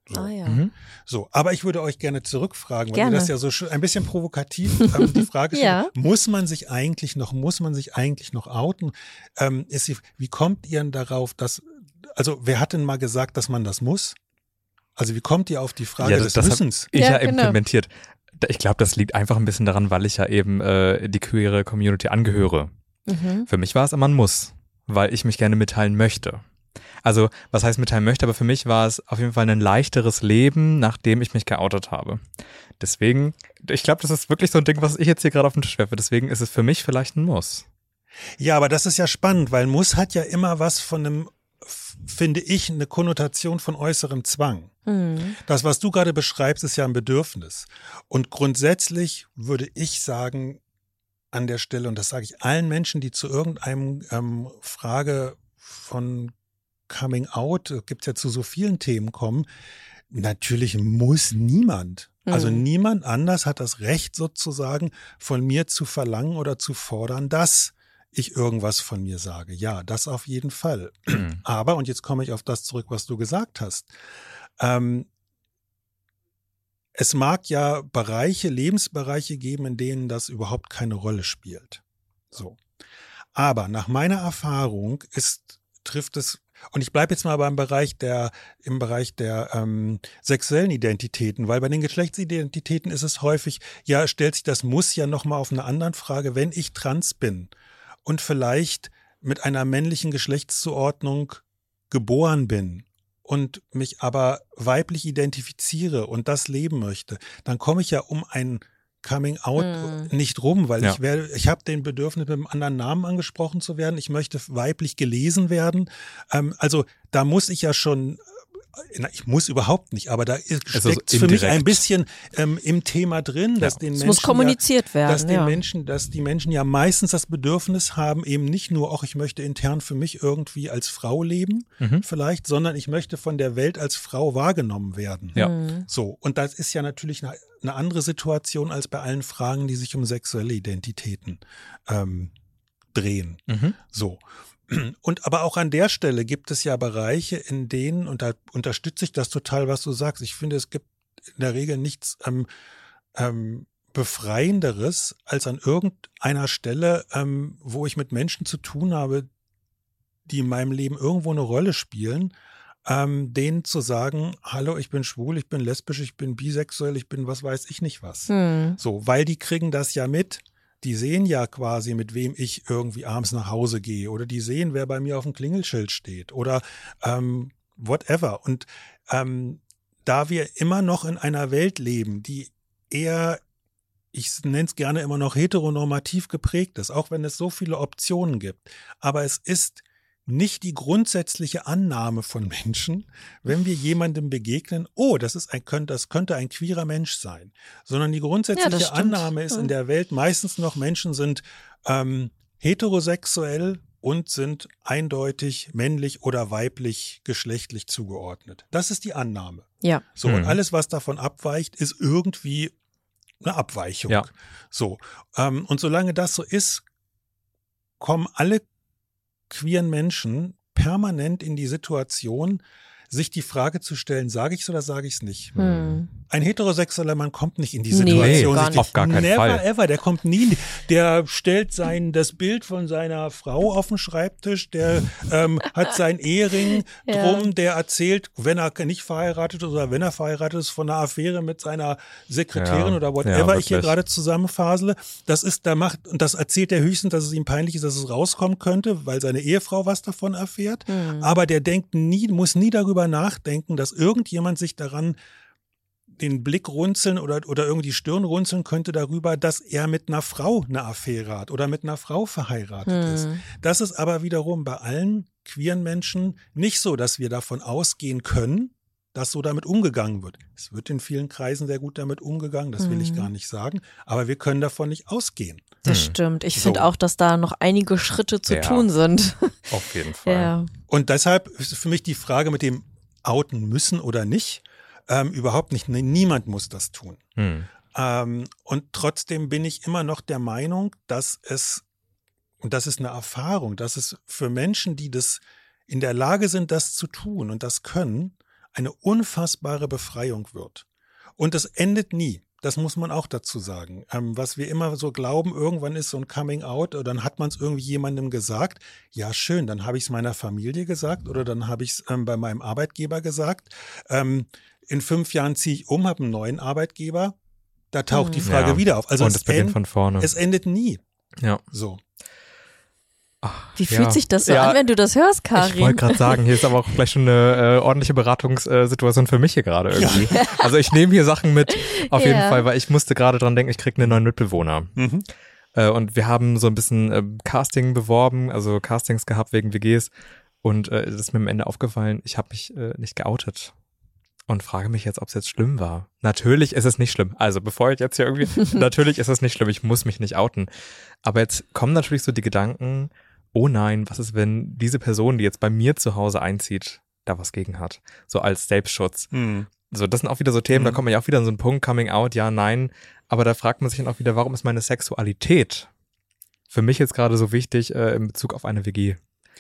C: So.
A: Ah ja.
B: Mhm.
C: So, aber ich würde euch gerne zurückfragen, weil
A: Gerne.
C: ihr das ja so schön, ein bisschen provokativ ähm, die Frage stellt,
A: Ja.
C: muss man sich eigentlich noch, muss man sich eigentlich noch outen? Ähm, ist sie, wie kommt ihr denn darauf, dass, also wer hat denn mal gesagt, dass man das muss? Also wie kommt ihr auf die Frage
B: Ja,
C: des
B: das hab
C: Müssens?
B: ich
A: Ja,
B: ja
A: genau.
B: implementiert. Ich glaube, das liegt einfach ein bisschen daran, weil ich ja eben äh, die queere Community angehöre.
A: Mhm.
B: Für mich war es immer ein Muss, weil ich mich gerne mitteilen möchte. Also, was heißt mitteilen möchte, aber für mich war es auf jeden Fall ein leichteres Leben, nachdem ich mich geoutet habe. Deswegen, ich glaube, das ist wirklich so ein Ding, was ich jetzt hier gerade auf den Tisch werfe. Deswegen ist es für mich vielleicht ein Muss.
C: Ja, aber das ist ja spannend, weil Muss hat ja immer was von einem, f- finde ich, eine Konnotation von äußerem Zwang.
A: Mhm.
C: Das, was du gerade beschreibst, ist ja ein Bedürfnis. Und grundsätzlich würde ich sagen, an der Stelle, und das sage ich allen Menschen, die zu irgendeinem ähm, Frage von Coming Out, gibt es ja zu so vielen Themen kommen, natürlich muss niemand, also
A: Mhm.
C: niemand anders hat das Recht sozusagen von mir zu verlangen oder zu fordern, dass ich irgendwas von mir sage. Ja, das auf jeden Fall. Aber, und jetzt komme ich auf das zurück, was du gesagt hast, ähm, es mag ja Bereiche, Lebensbereiche geben, in denen das überhaupt keine Rolle spielt. So. Aber nach meiner Erfahrung ist, trifft es, und ich bleibe jetzt mal beim Bereich der, im Bereich der ähm, sexuellen Identitäten, weil bei den Geschlechtsidentitäten ist es häufig, ja, stellt sich das Muss ja nochmal auf eine andere Frage, wenn ich trans bin und vielleicht mit einer männlichen Geschlechtszuordnung geboren bin und mich aber weiblich identifiziere und das leben möchte, dann komme ich ja um ein Coming Out
A: Hm.
C: nicht rum, weil
B: Ja.
C: ich werde, ich habe den Bedürfnis, mit einem anderen Namen angesprochen zu werden. Ich möchte weiblich gelesen werden. Ähm, also da muss ich ja schon, äh, na, ich muss überhaupt nicht, aber da ist-
B: Also
C: steckt für mich ein
B: indirekt.
C: bisschen ähm, im Thema drin, dass
B: Ja.
C: den
A: Es
C: Menschen
A: muss kommuniziert
C: ja,
A: werden.
C: dass den
A: ja.
C: Menschen, dass die Menschen ja meistens das Bedürfnis haben, eben nicht nur, ach, ich möchte intern für mich irgendwie als Frau leben,
B: Mhm.
C: vielleicht, sondern ich möchte von der Welt als Frau wahrgenommen werden.
B: Ja.
A: Mhm.
C: So, und das ist ja natürlich eine, eine andere Situation als bei allen Fragen, die sich um sexuelle Identitäten ähm, drehen.
B: Mhm.
C: So. Und aber auch an der Stelle gibt es ja Bereiche, in denen, und da unterstütze ich das total, was du sagst, ich finde, es gibt in der Regel nichts ähm, ähm, Befreienderes als an irgendeiner Stelle, ähm, wo ich mit Menschen zu tun habe, die in meinem Leben irgendwo eine Rolle spielen, ähm, denen zu sagen, hallo, ich bin schwul, ich bin lesbisch, ich bin bisexuell, ich bin was weiß ich nicht was.
A: Hm.
C: So, weil die kriegen das ja mit. Die sehen ja quasi, mit wem ich irgendwie abends nach Hause gehe, oder die sehen, wer bei mir auf dem Klingelschild steht, oder ähm, whatever. Und ähm, da wir immer noch in einer Welt leben, die eher, ich nenne es gerne immer noch heteronormativ geprägt ist, auch wenn es so viele Optionen gibt, aber es ist nicht die grundsätzliche Annahme von Menschen, wenn wir jemandem begegnen, oh, das ist ein, könnte, das könnte ein queerer Mensch sein, sondern die
A: Ja,
C: grundsätzliche
A: das stimmt.
C: Annahme ist
A: Ja.
C: in der Welt meistens noch, Menschen sind ähm, heterosexuell und sind eindeutig männlich oder weiblich geschlechtlich zugeordnet. Das ist die Annahme.
A: Ja.
C: So, und
B: Mhm.
C: alles, was davon abweicht, ist irgendwie eine Abweichung.
B: Ja.
C: So, ähm, und solange das so ist, kommen alle queeren Menschen permanent in die Situation, sich die Frage zu stellen, sage ich es oder sage ich es nicht?
A: Hm.
C: Ein heterosexueller Mann kommt nicht in die
A: Nee,
C: Situation.
A: gar
C: sich
A: nicht.
C: die-
B: Auf gar keinen
C: never
B: Fall.
C: ever, der kommt nie. in- Der stellt sein, das Bild von seiner Frau auf den Schreibtisch, der ähm, hat seinen Ehering
A: Ja.
C: drum, der erzählt, wenn er nicht verheiratet ist oder wenn er verheiratet ist, von einer Affäre mit seiner Sekretärin
B: Ja,
C: oder
B: ja,
C: whatever ich hier
B: wirklich.
C: gerade zusammenfasele. Das ist, da macht, und das erzählt er höchstens, dass es ihm peinlich ist, dass es rauskommen könnte, weil seine Ehefrau was davon erfährt.
A: Hm.
C: Aber der denkt nie, muss nie darüber nachdenken, dass irgendjemand sich daran den Blick runzeln oder, oder irgendwie die Stirn runzeln könnte darüber, dass er mit einer Frau eine Affäre hat oder mit einer Frau verheiratet
A: Hm.
C: ist. Das ist aber wiederum bei allen queeren Menschen nicht so, dass wir davon ausgehen können, dass so damit umgegangen wird. Es wird in vielen Kreisen sehr gut damit umgegangen, das will ich
A: Hm.
C: gar nicht sagen, aber wir können davon nicht ausgehen.
A: Das
B: Hm.
A: stimmt. Ich
C: So.
A: finde auch, dass da noch einige Schritte zu
B: Ja.
A: tun sind.
B: Auf jeden Fall.
A: Ja.
C: Und deshalb ist für mich die Frage mit dem outen müssen oder nicht, ähm, überhaupt nicht. Nee, niemand muss das tun.
B: Hm.
C: Ähm, und trotzdem bin ich immer noch der Meinung, dass es, und das ist eine Erfahrung, dass es für Menschen, die das in der Lage sind, das zu tun und das können, eine unfassbare Befreiung wird. Und es endet nie. Das muss man auch dazu sagen. Ähm, was wir immer so glauben, irgendwann ist so ein Coming Out oder dann hat man es irgendwie jemandem gesagt. Ja, schön, dann habe ich es meiner Familie gesagt oder dann habe ich es ähm, bei meinem Arbeitgeber gesagt. Ähm, in fünf Jahren ziehe ich um, habe einen neuen Arbeitgeber. Da taucht hm. die Frage ja. wieder auf. Also
B: Und
C: es
B: es beginnt
C: end,
B: von vorne.
C: Es endet nie.
B: Ja.
C: So.
B: Ach,
A: Wie fühlt
B: ja.
A: sich das so
B: ja,
A: an, wenn du das hörst, Karin?
B: Ich wollte gerade sagen, hier ist aber auch gleich schon eine äh, ordentliche Beratungssituation für mich hier gerade irgendwie. Ja. Also ich nehme hier Sachen mit, auf ja. jeden Fall, weil ich musste gerade dran denken, ich kriege einen neuen Mitbewohner. Mhm. Äh, und wir haben so ein bisschen äh, Casting beworben, also Castings gehabt wegen W Gs. Und äh, das ist mir am Ende aufgefallen, ich habe mich äh, nicht geoutet. Und frage mich jetzt, ob es jetzt schlimm war. Natürlich ist es nicht schlimm. Also bevor ich jetzt hier irgendwie, natürlich ist es nicht schlimm, ich muss mich nicht outen. Aber jetzt kommen natürlich so die Gedanken, oh nein, was ist, wenn diese Person, die jetzt bei mir zu Hause einzieht, da was gegen hat? So als Selbstschutz. Mhm. So, das sind auch wieder so Themen, mhm. da kommt man ja auch wieder an so einen Punkt, Coming Out, ja, nein. Aber da fragt man sich dann auch wieder, warum ist meine Sexualität für mich jetzt gerade so wichtig äh, in Bezug auf eine W G?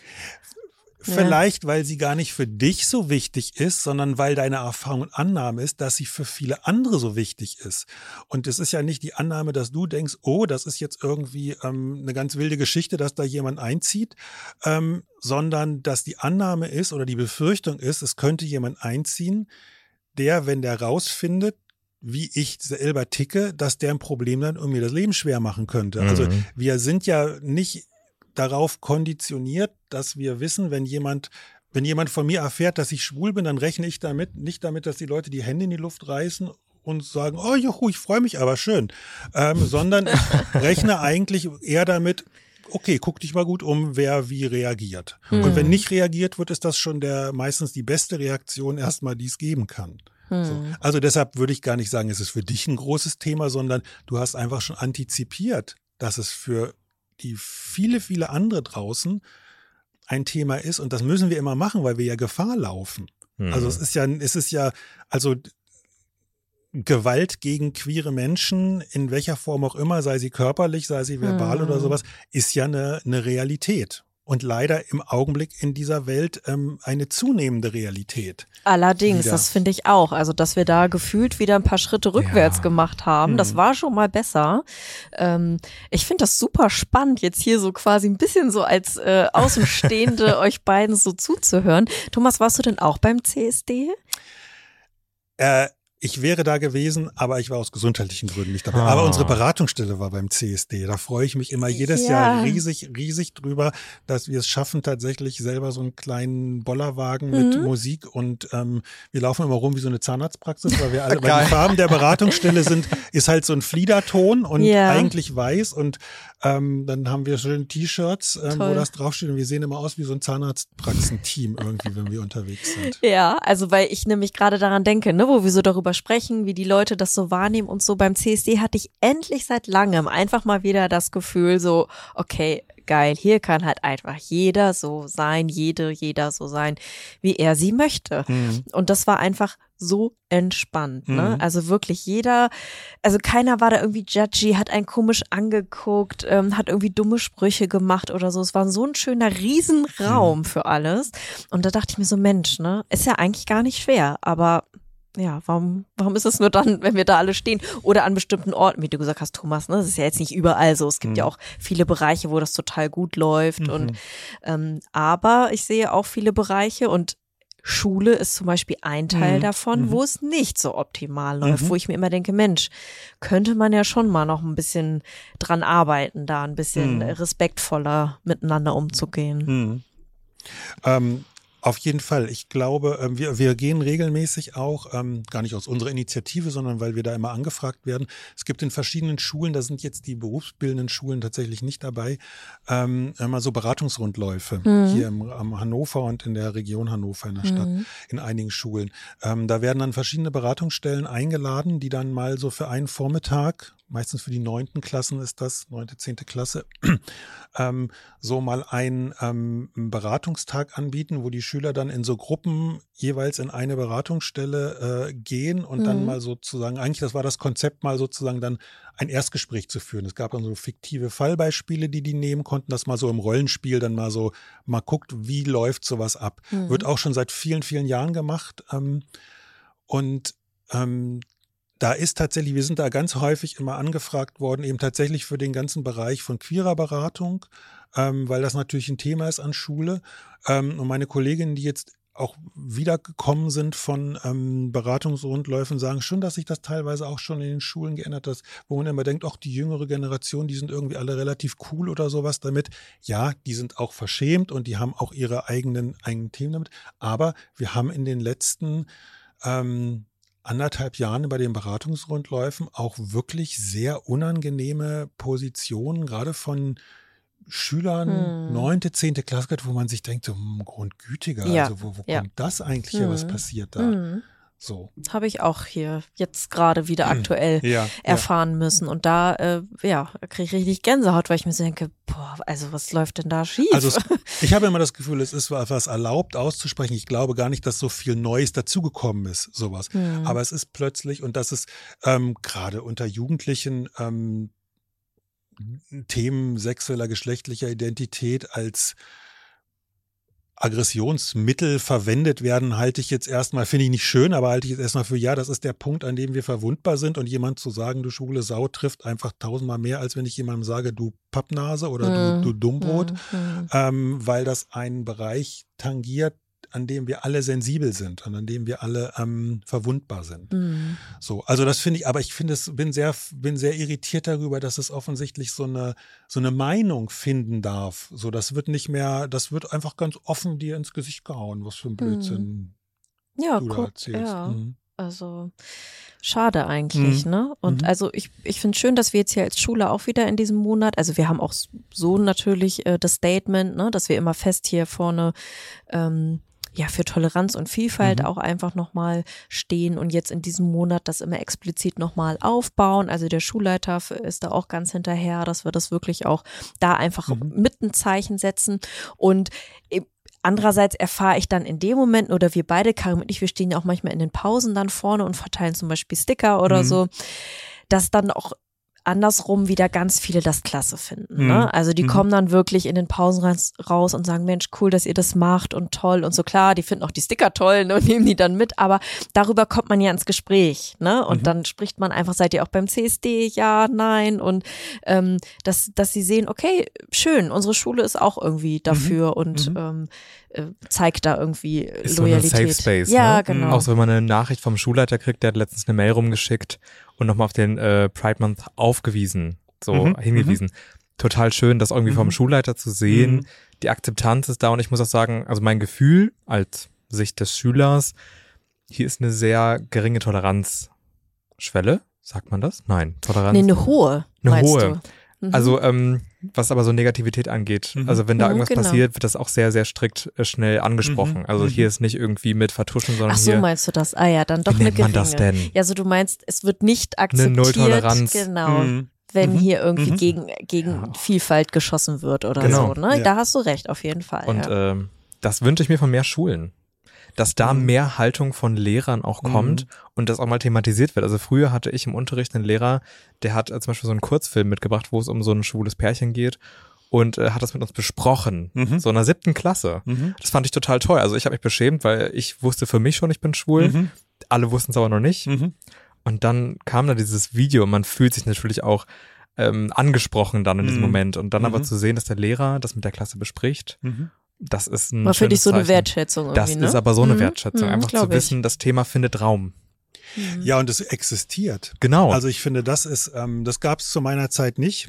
C: Vielleicht, weil sie gar nicht für dich so wichtig ist, sondern weil deine Erfahrung und Annahme ist, dass sie für viele andere so wichtig ist. Und es ist ja nicht die Annahme, dass du denkst, oh, das ist jetzt irgendwie ähm, eine ganz wilde Geschichte, dass da jemand einzieht, ähm, sondern dass die Annahme ist oder die Befürchtung ist, es könnte jemand einziehen, der, wenn der rausfindet, wie ich selber ticke, dass der ein Problem dann irgendwie das Leben schwer machen könnte. Mhm. Also wir sind ja nicht darauf konditioniert, dass wir wissen, wenn jemand, wenn jemand von mir erfährt, dass ich schwul bin, dann rechne ich damit, nicht damit, dass die Leute die Hände in die Luft reißen und sagen, oh juhu, ich freue mich aber schön, ähm, sondern ich rechne eigentlich eher damit, okay, guck dich mal gut um, wer wie reagiert. Hm. Und wenn nicht reagiert wird, ist das schon der meistens die beste Reaktion erstmal, die es geben kann. Hm. So. Also deshalb würde ich gar nicht sagen, es ist für dich ein großes Thema, sondern du hast einfach schon antizipiert, dass es für die viele, viele andere draußen ein Thema ist. Und das müssen wir immer machen, weil wir ja Gefahr laufen. Mhm. Also es ist ja, es ist ja, also Gewalt gegen queere Menschen, in welcher Form auch immer, sei sie körperlich, sei sie verbal mhm. oder sowas, ist ja eine, eine Realität. Und leider im Augenblick in dieser Welt ähm, eine zunehmende Realität.
A: Allerdings,
C: wieder.
A: Das finde ich auch. Also, dass wir da gefühlt wieder ein paar Schritte rückwärts ja. gemacht haben, mhm. das war schon mal besser. Ähm, ich finde das super spannend, jetzt hier so quasi ein bisschen so als äh, Außenstehende euch beiden so zuzuhören. Thomas, warst du denn auch beim C S D?
C: Äh, Ich wäre da gewesen, aber ich war aus gesundheitlichen Gründen nicht dabei. Ah. Aber unsere Beratungsstelle war beim C S D. Da freue ich mich immer jedes ja. Jahr riesig, riesig drüber, dass wir es schaffen, tatsächlich selber so einen kleinen Bollerwagen mhm. mit Musik und ähm, wir laufen immer rum wie so eine Zahnarztpraxis, weil wir alle, weil die Farben der Beratungsstelle sind, ist halt so ein Fliederton und ja. eigentlich weiß und ähm, dann haben wir schön T-Shirts, ähm, wo das draufsteht und wir sehen immer aus wie so ein Zahnarztpraxenteam irgendwie, wenn wir unterwegs sind.
A: Ja, also weil ich nämlich gerade daran denke, ne, wo wir so darüber sprechen, wie die Leute das so wahrnehmen und so. Beim C S D hatte ich endlich seit langem einfach mal wieder das Gefühl so, okay, geil, hier kann halt einfach jeder so sein, jede, jeder so sein, wie er sie möchte. Mhm. Und das war einfach so entspannt, ne? Mhm. Also wirklich jeder, also keiner war da irgendwie judgy, hat einen komisch angeguckt, ähm, hat irgendwie dumme Sprüche gemacht oder so. Es war so ein schöner Riesenraum mhm. für alles. Und da dachte ich mir so, Mensch, ne, ist ja eigentlich gar nicht schwer, aber ja, warum, warum ist es nur dann, wenn wir da alle stehen oder an bestimmten Orten, wie du gesagt hast, Thomas, ne, das ist ja jetzt nicht überall so. Es gibt mhm. ja auch viele Bereiche, wo das total gut läuft mhm. und, ähm, aber ich sehe auch viele Bereiche und Schule ist zum Beispiel ein Teil mhm. davon, mhm. wo es nicht so optimal läuft, mhm. wo ich mir immer denke, Mensch, könnte man ja schon mal noch ein bisschen dran arbeiten, da ein bisschen mhm. respektvoller miteinander umzugehen.
C: Mhm. Ähm, Auf jeden Fall. Ich glaube, wir, wir gehen regelmäßig auch, ähm, gar nicht aus unserer Initiative, sondern weil wir da immer angefragt werden. Es gibt in verschiedenen Schulen, da sind jetzt die berufsbildenden Schulen tatsächlich nicht dabei, ähm, immer so Beratungsrundläufe mhm. hier im, am Hannover und in der Region Hannover in der Stadt, mhm. in einigen Schulen. Ähm, da werden dann verschiedene Beratungsstellen eingeladen, die dann mal so für einen Vormittag meistens für die neunten Klassen ist das, neunte, zehnte Klasse, ähm, so mal einen ähm, Beratungstag anbieten, wo die Schüler dann in so Gruppen jeweils in eine Beratungsstelle äh, gehen und mhm. dann mal sozusagen, eigentlich das war das Konzept, mal sozusagen dann ein Erstgespräch zu führen. Es gab dann so fiktive Fallbeispiele, die die nehmen konnten, dass mal so im Rollenspiel dann mal so mal guckt, wie läuft sowas ab. Mhm. Wird auch schon seit vielen, vielen Jahren gemacht ähm, und ähm, da ist tatsächlich, wir sind da ganz häufig immer angefragt worden, eben tatsächlich für den ganzen Bereich von queerer Beratung, ähm, weil das natürlich ein Thema ist an Schule. Ähm, und meine Kolleginnen, die jetzt auch wiedergekommen sind von ähm, Beratungsrundläufen, sagen schon, dass sich das teilweise auch schon in den Schulen geändert hat, wo man immer denkt, ach, die jüngere Generation, die sind irgendwie alle relativ cool oder sowas damit. Ja, die sind auch verschämt und die haben auch ihre eigenen, eigenen Themen damit. Aber wir haben in den letzten ähm, anderthalb Jahren bei den Beratungsrundläufen auch wirklich sehr unangenehme Positionen, gerade von Schülern, neunte, hm. zehnte Klasse, wo man sich denkt, so hm, Grundgütiger, ja. also wo, wo ja. kommt das eigentlich her, hm. was passiert da? Hm. So.
A: Habe ich auch hier jetzt gerade wieder aktuell ja, erfahren ja. müssen. Und da, äh, ja, kriege ich richtig Gänsehaut, weil ich mir so denke, boah, also was läuft denn da schief?
C: Also es, ich habe immer das Gefühl, es ist was erlaubt auszusprechen. Ich glaube gar nicht, dass so viel Neues dazugekommen ist, sowas. Hm. Aber es ist plötzlich, und das ist ähm, gerade unter Jugendlichen ähm, Themen sexueller, geschlechtlicher Identität als Aggressionsmittel verwendet werden, halte ich jetzt erstmal, finde ich nicht schön, aber halte ich jetzt erstmal für, ja, das ist der Punkt, an dem wir verwundbar sind und jemand zu sagen, du schwule Sau, trifft einfach tausendmal mehr, als wenn ich jemandem sage, du Pappnase oder mm, du, du Dummbrot, mm, mm. Ähm, weil das einen Bereich tangiert, an dem wir alle sensibel sind und an dem wir alle ähm, verwundbar sind. Mm. So, also das finde ich, aber ich finde es, bin sehr, bin sehr irritiert darüber, dass es offensichtlich so eine, so eine Meinung finden darf. So, das wird nicht mehr, das wird einfach ganz offen dir ins Gesicht gehauen, was für ein Blödsinn
A: mm. ja,
C: du
A: guck,
C: da erzählst.
A: Ja.
C: Mhm.
A: Also schade eigentlich, mhm. ne? Und
C: mhm.
A: also ich, ich finde es schön, dass wir jetzt hier als Schule auch wieder in diesem Monat, also wir haben auch so natürlich äh, das Statement, ne, dass wir immer fest hier vorne ähm, ja für Toleranz und Vielfalt mhm. auch einfach nochmal stehen und jetzt in diesem Monat das immer explizit nochmal aufbauen. Also der Schulleiter ist da auch ganz hinterher, dass wir das wirklich auch da einfach mhm. mit ein Zeichen setzen. Und andererseits erfahre ich dann in dem Moment, oder wir beide, Karin und ich, wir stehen ja auch manchmal in den Pausen dann vorne und verteilen zum Beispiel Sticker oder mhm. so, dass dann auch andersrum wieder ganz viele das klasse finden. Ne? Mhm. Also die mhm. kommen dann wirklich in den Pausen raus und sagen, Mensch, cool, dass ihr das macht und toll und so. Klar, die finden auch die Sticker toll, ne, und nehmen die dann mit, aber darüber kommt man ja ins Gespräch. Ne? Und mhm. dann spricht man einfach, seid ihr auch beim C S D? Ja, nein. Und ähm, dass, dass sie sehen, okay, schön, unsere Schule ist auch irgendwie dafür mhm. und mhm. ähm, äh, zeigt da irgendwie ist Loyalität.
B: So eine Safe Space,
A: ja,
B: ne?
A: genau.
B: Auch so, wenn man eine Nachricht vom Schulleiter kriegt, der hat letztens eine Mail rumgeschickt und nochmal auf den äh, Pride Month aufgewiesen, so
C: mhm.
B: hingewiesen. Mhm. Total schön, das irgendwie mhm. vom Schulleiter zu sehen. Mhm. Die Akzeptanz ist da und ich muss auch sagen, also mein Gefühl als Sicht des Schülers, hier ist eine sehr geringe Toleranzschwelle. Sagt man das? Nein, Toleranz.
A: Nee, eine hohe.
B: Eine hohe. Du? Mhm. Also ähm, was aber so Negativität angeht. Mhm. Also wenn da irgendwas mhm, genau. passiert, wird das auch sehr, sehr strikt äh, schnell angesprochen. Mhm. Also hier ist nicht irgendwie mit Vertuschen, sondern
A: Ach so,
B: hier.
A: meinst du das? Ah ja, dann doch
B: wie
A: eine geringe.
B: Wie nennt man das denn?
A: Ja, also du meinst, es wird nicht akzeptiert.
B: Eine Nulltoleranz.
A: Genau.
C: Mhm.
A: Wenn
C: mhm.
A: hier irgendwie
C: mhm.
A: gegen, gegen ja. Vielfalt geschossen wird oder
B: genau.
A: so. Ne?
C: Ja.
A: Da hast du recht, auf jeden Fall.
B: Und
A: ja.
B: ähm, das wünsche ich mir von mehr Schulen. Dass da
C: mhm.
B: mehr Haltung von Lehrern auch kommt mhm. und das auch mal thematisiert wird. Also früher hatte ich im Unterricht einen Lehrer, der hat äh, zum Beispiel so einen Kurzfilm mitgebracht, wo es um so ein schwules Pärchen geht und äh, hat das mit uns besprochen.
C: Mhm.
B: So in der siebten Klasse. Mhm. Das fand ich total toll. Also ich habe mich beschämt, weil ich wusste für mich schon, ich bin schwul.
C: Mhm.
B: Alle wussten es aber noch nicht.
C: Mhm.
B: Und dann kam da dieses Video und man fühlt sich natürlich auch ähm, angesprochen dann in diesem
C: mhm.
B: Moment. Und dann
C: mhm.
B: aber zu sehen, dass der Lehrer das mit der Klasse bespricht,
C: mhm.
B: das ist ein
A: War für dich so
B: Zeichen.
A: eine Wertschätzung irgendwie,
B: Das
A: ne?
B: ist aber so eine
A: mhm.
B: Wertschätzung.
A: Mhm,
B: einfach zu wissen,
A: ich.
B: das Thema findet Raum.
A: Mhm.
C: Ja, und es existiert.
B: Genau.
C: Also ich finde, das ist, ähm, das gab es zu meiner Zeit nicht.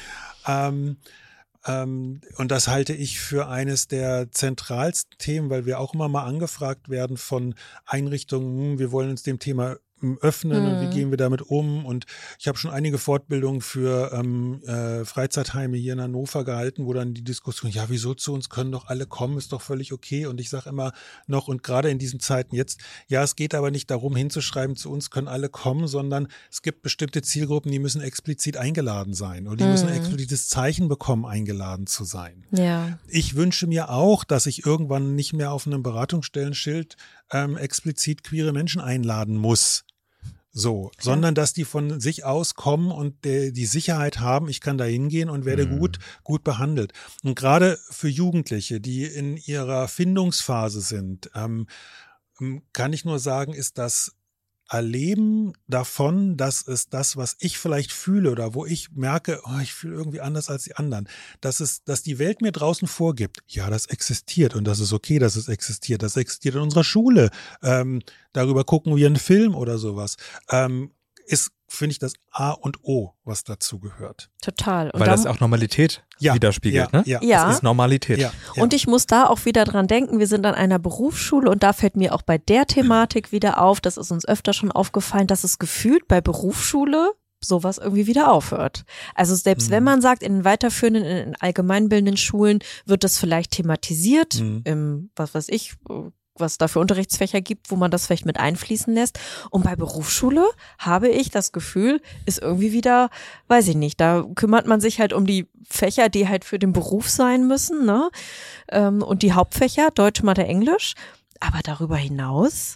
C: Ähm, ähm, und das halte ich für eines der zentralsten Themen, weil wir auch immer mal angefragt werden von Einrichtungen, hm, wir wollen uns dem Thema öffnen
A: Mhm.
C: und wie gehen wir damit um. Und ich habe schon einige Fortbildungen für ähm, äh, Freizeitheime hier in Hannover gehalten, wo dann die Diskussion, ja, wieso zu uns können doch alle kommen, ist doch völlig okay. Und ich sage immer noch, und gerade in diesen Zeiten jetzt, ja, es geht aber nicht darum hinzuschreiben, zu uns können alle kommen, sondern es gibt bestimmte Zielgruppen, die müssen explizit eingeladen sein und die
A: Mhm.
C: müssen ein explizites Zeichen bekommen, eingeladen zu sein.
A: Ja.
C: Ich wünsche mir auch, dass ich irgendwann nicht mehr auf einem Beratungsstellenschild ähm, explizit queere Menschen einladen muss. So, sondern dass die von sich aus kommen und der, die Sicherheit haben, ich kann da hingehen und werde
B: Mhm.
C: gut, gut behandelt. Und gerade für Jugendliche, die in ihrer Findungsphase sind, ähm, kann ich nur sagen, ist das Erleben davon, dass es das, was ich vielleicht fühle oder wo ich merke, oh, ich fühle irgendwie anders als die anderen, dass es, dass die Welt mir draußen vorgibt, ja, das existiert und das ist okay, dass es existiert, das existiert in unserer Schule, ähm, darüber gucken wir einen Film oder sowas, ähm, ist, finde ich, das A und O, was dazu gehört.
A: Total. Und
B: Weil
A: da-
B: das auch Normalität
C: Ja,
B: widerspiegelt,
C: ja,
B: ne?
C: ja.
A: Ja.
B: Das ist Normalität.
C: Ja, ja.
A: Und ich muss da auch wieder dran denken, wir sind an einer Berufsschule und da fällt mir auch bei der Thematik wieder auf, das ist uns öfter schon aufgefallen, dass es gefühlt bei Berufsschule sowas irgendwie wieder aufhört. Also selbst
C: Mhm.
A: wenn man sagt, in den weiterführenden, in den allgemeinbildenden Schulen wird das vielleicht thematisiert,
C: Mhm.
A: im, was weiß ich, was da für Unterrichtsfächer gibt, wo man das vielleicht mit einfließen lässt. Und bei Berufsschule habe ich das Gefühl, ist irgendwie wieder, weiß ich nicht, da kümmert man sich halt um die Fächer, die halt für den Beruf sein müssen, ne? Ähm, und die Hauptfächer, Deutsch, Mathe, Englisch. Aber darüber hinaus?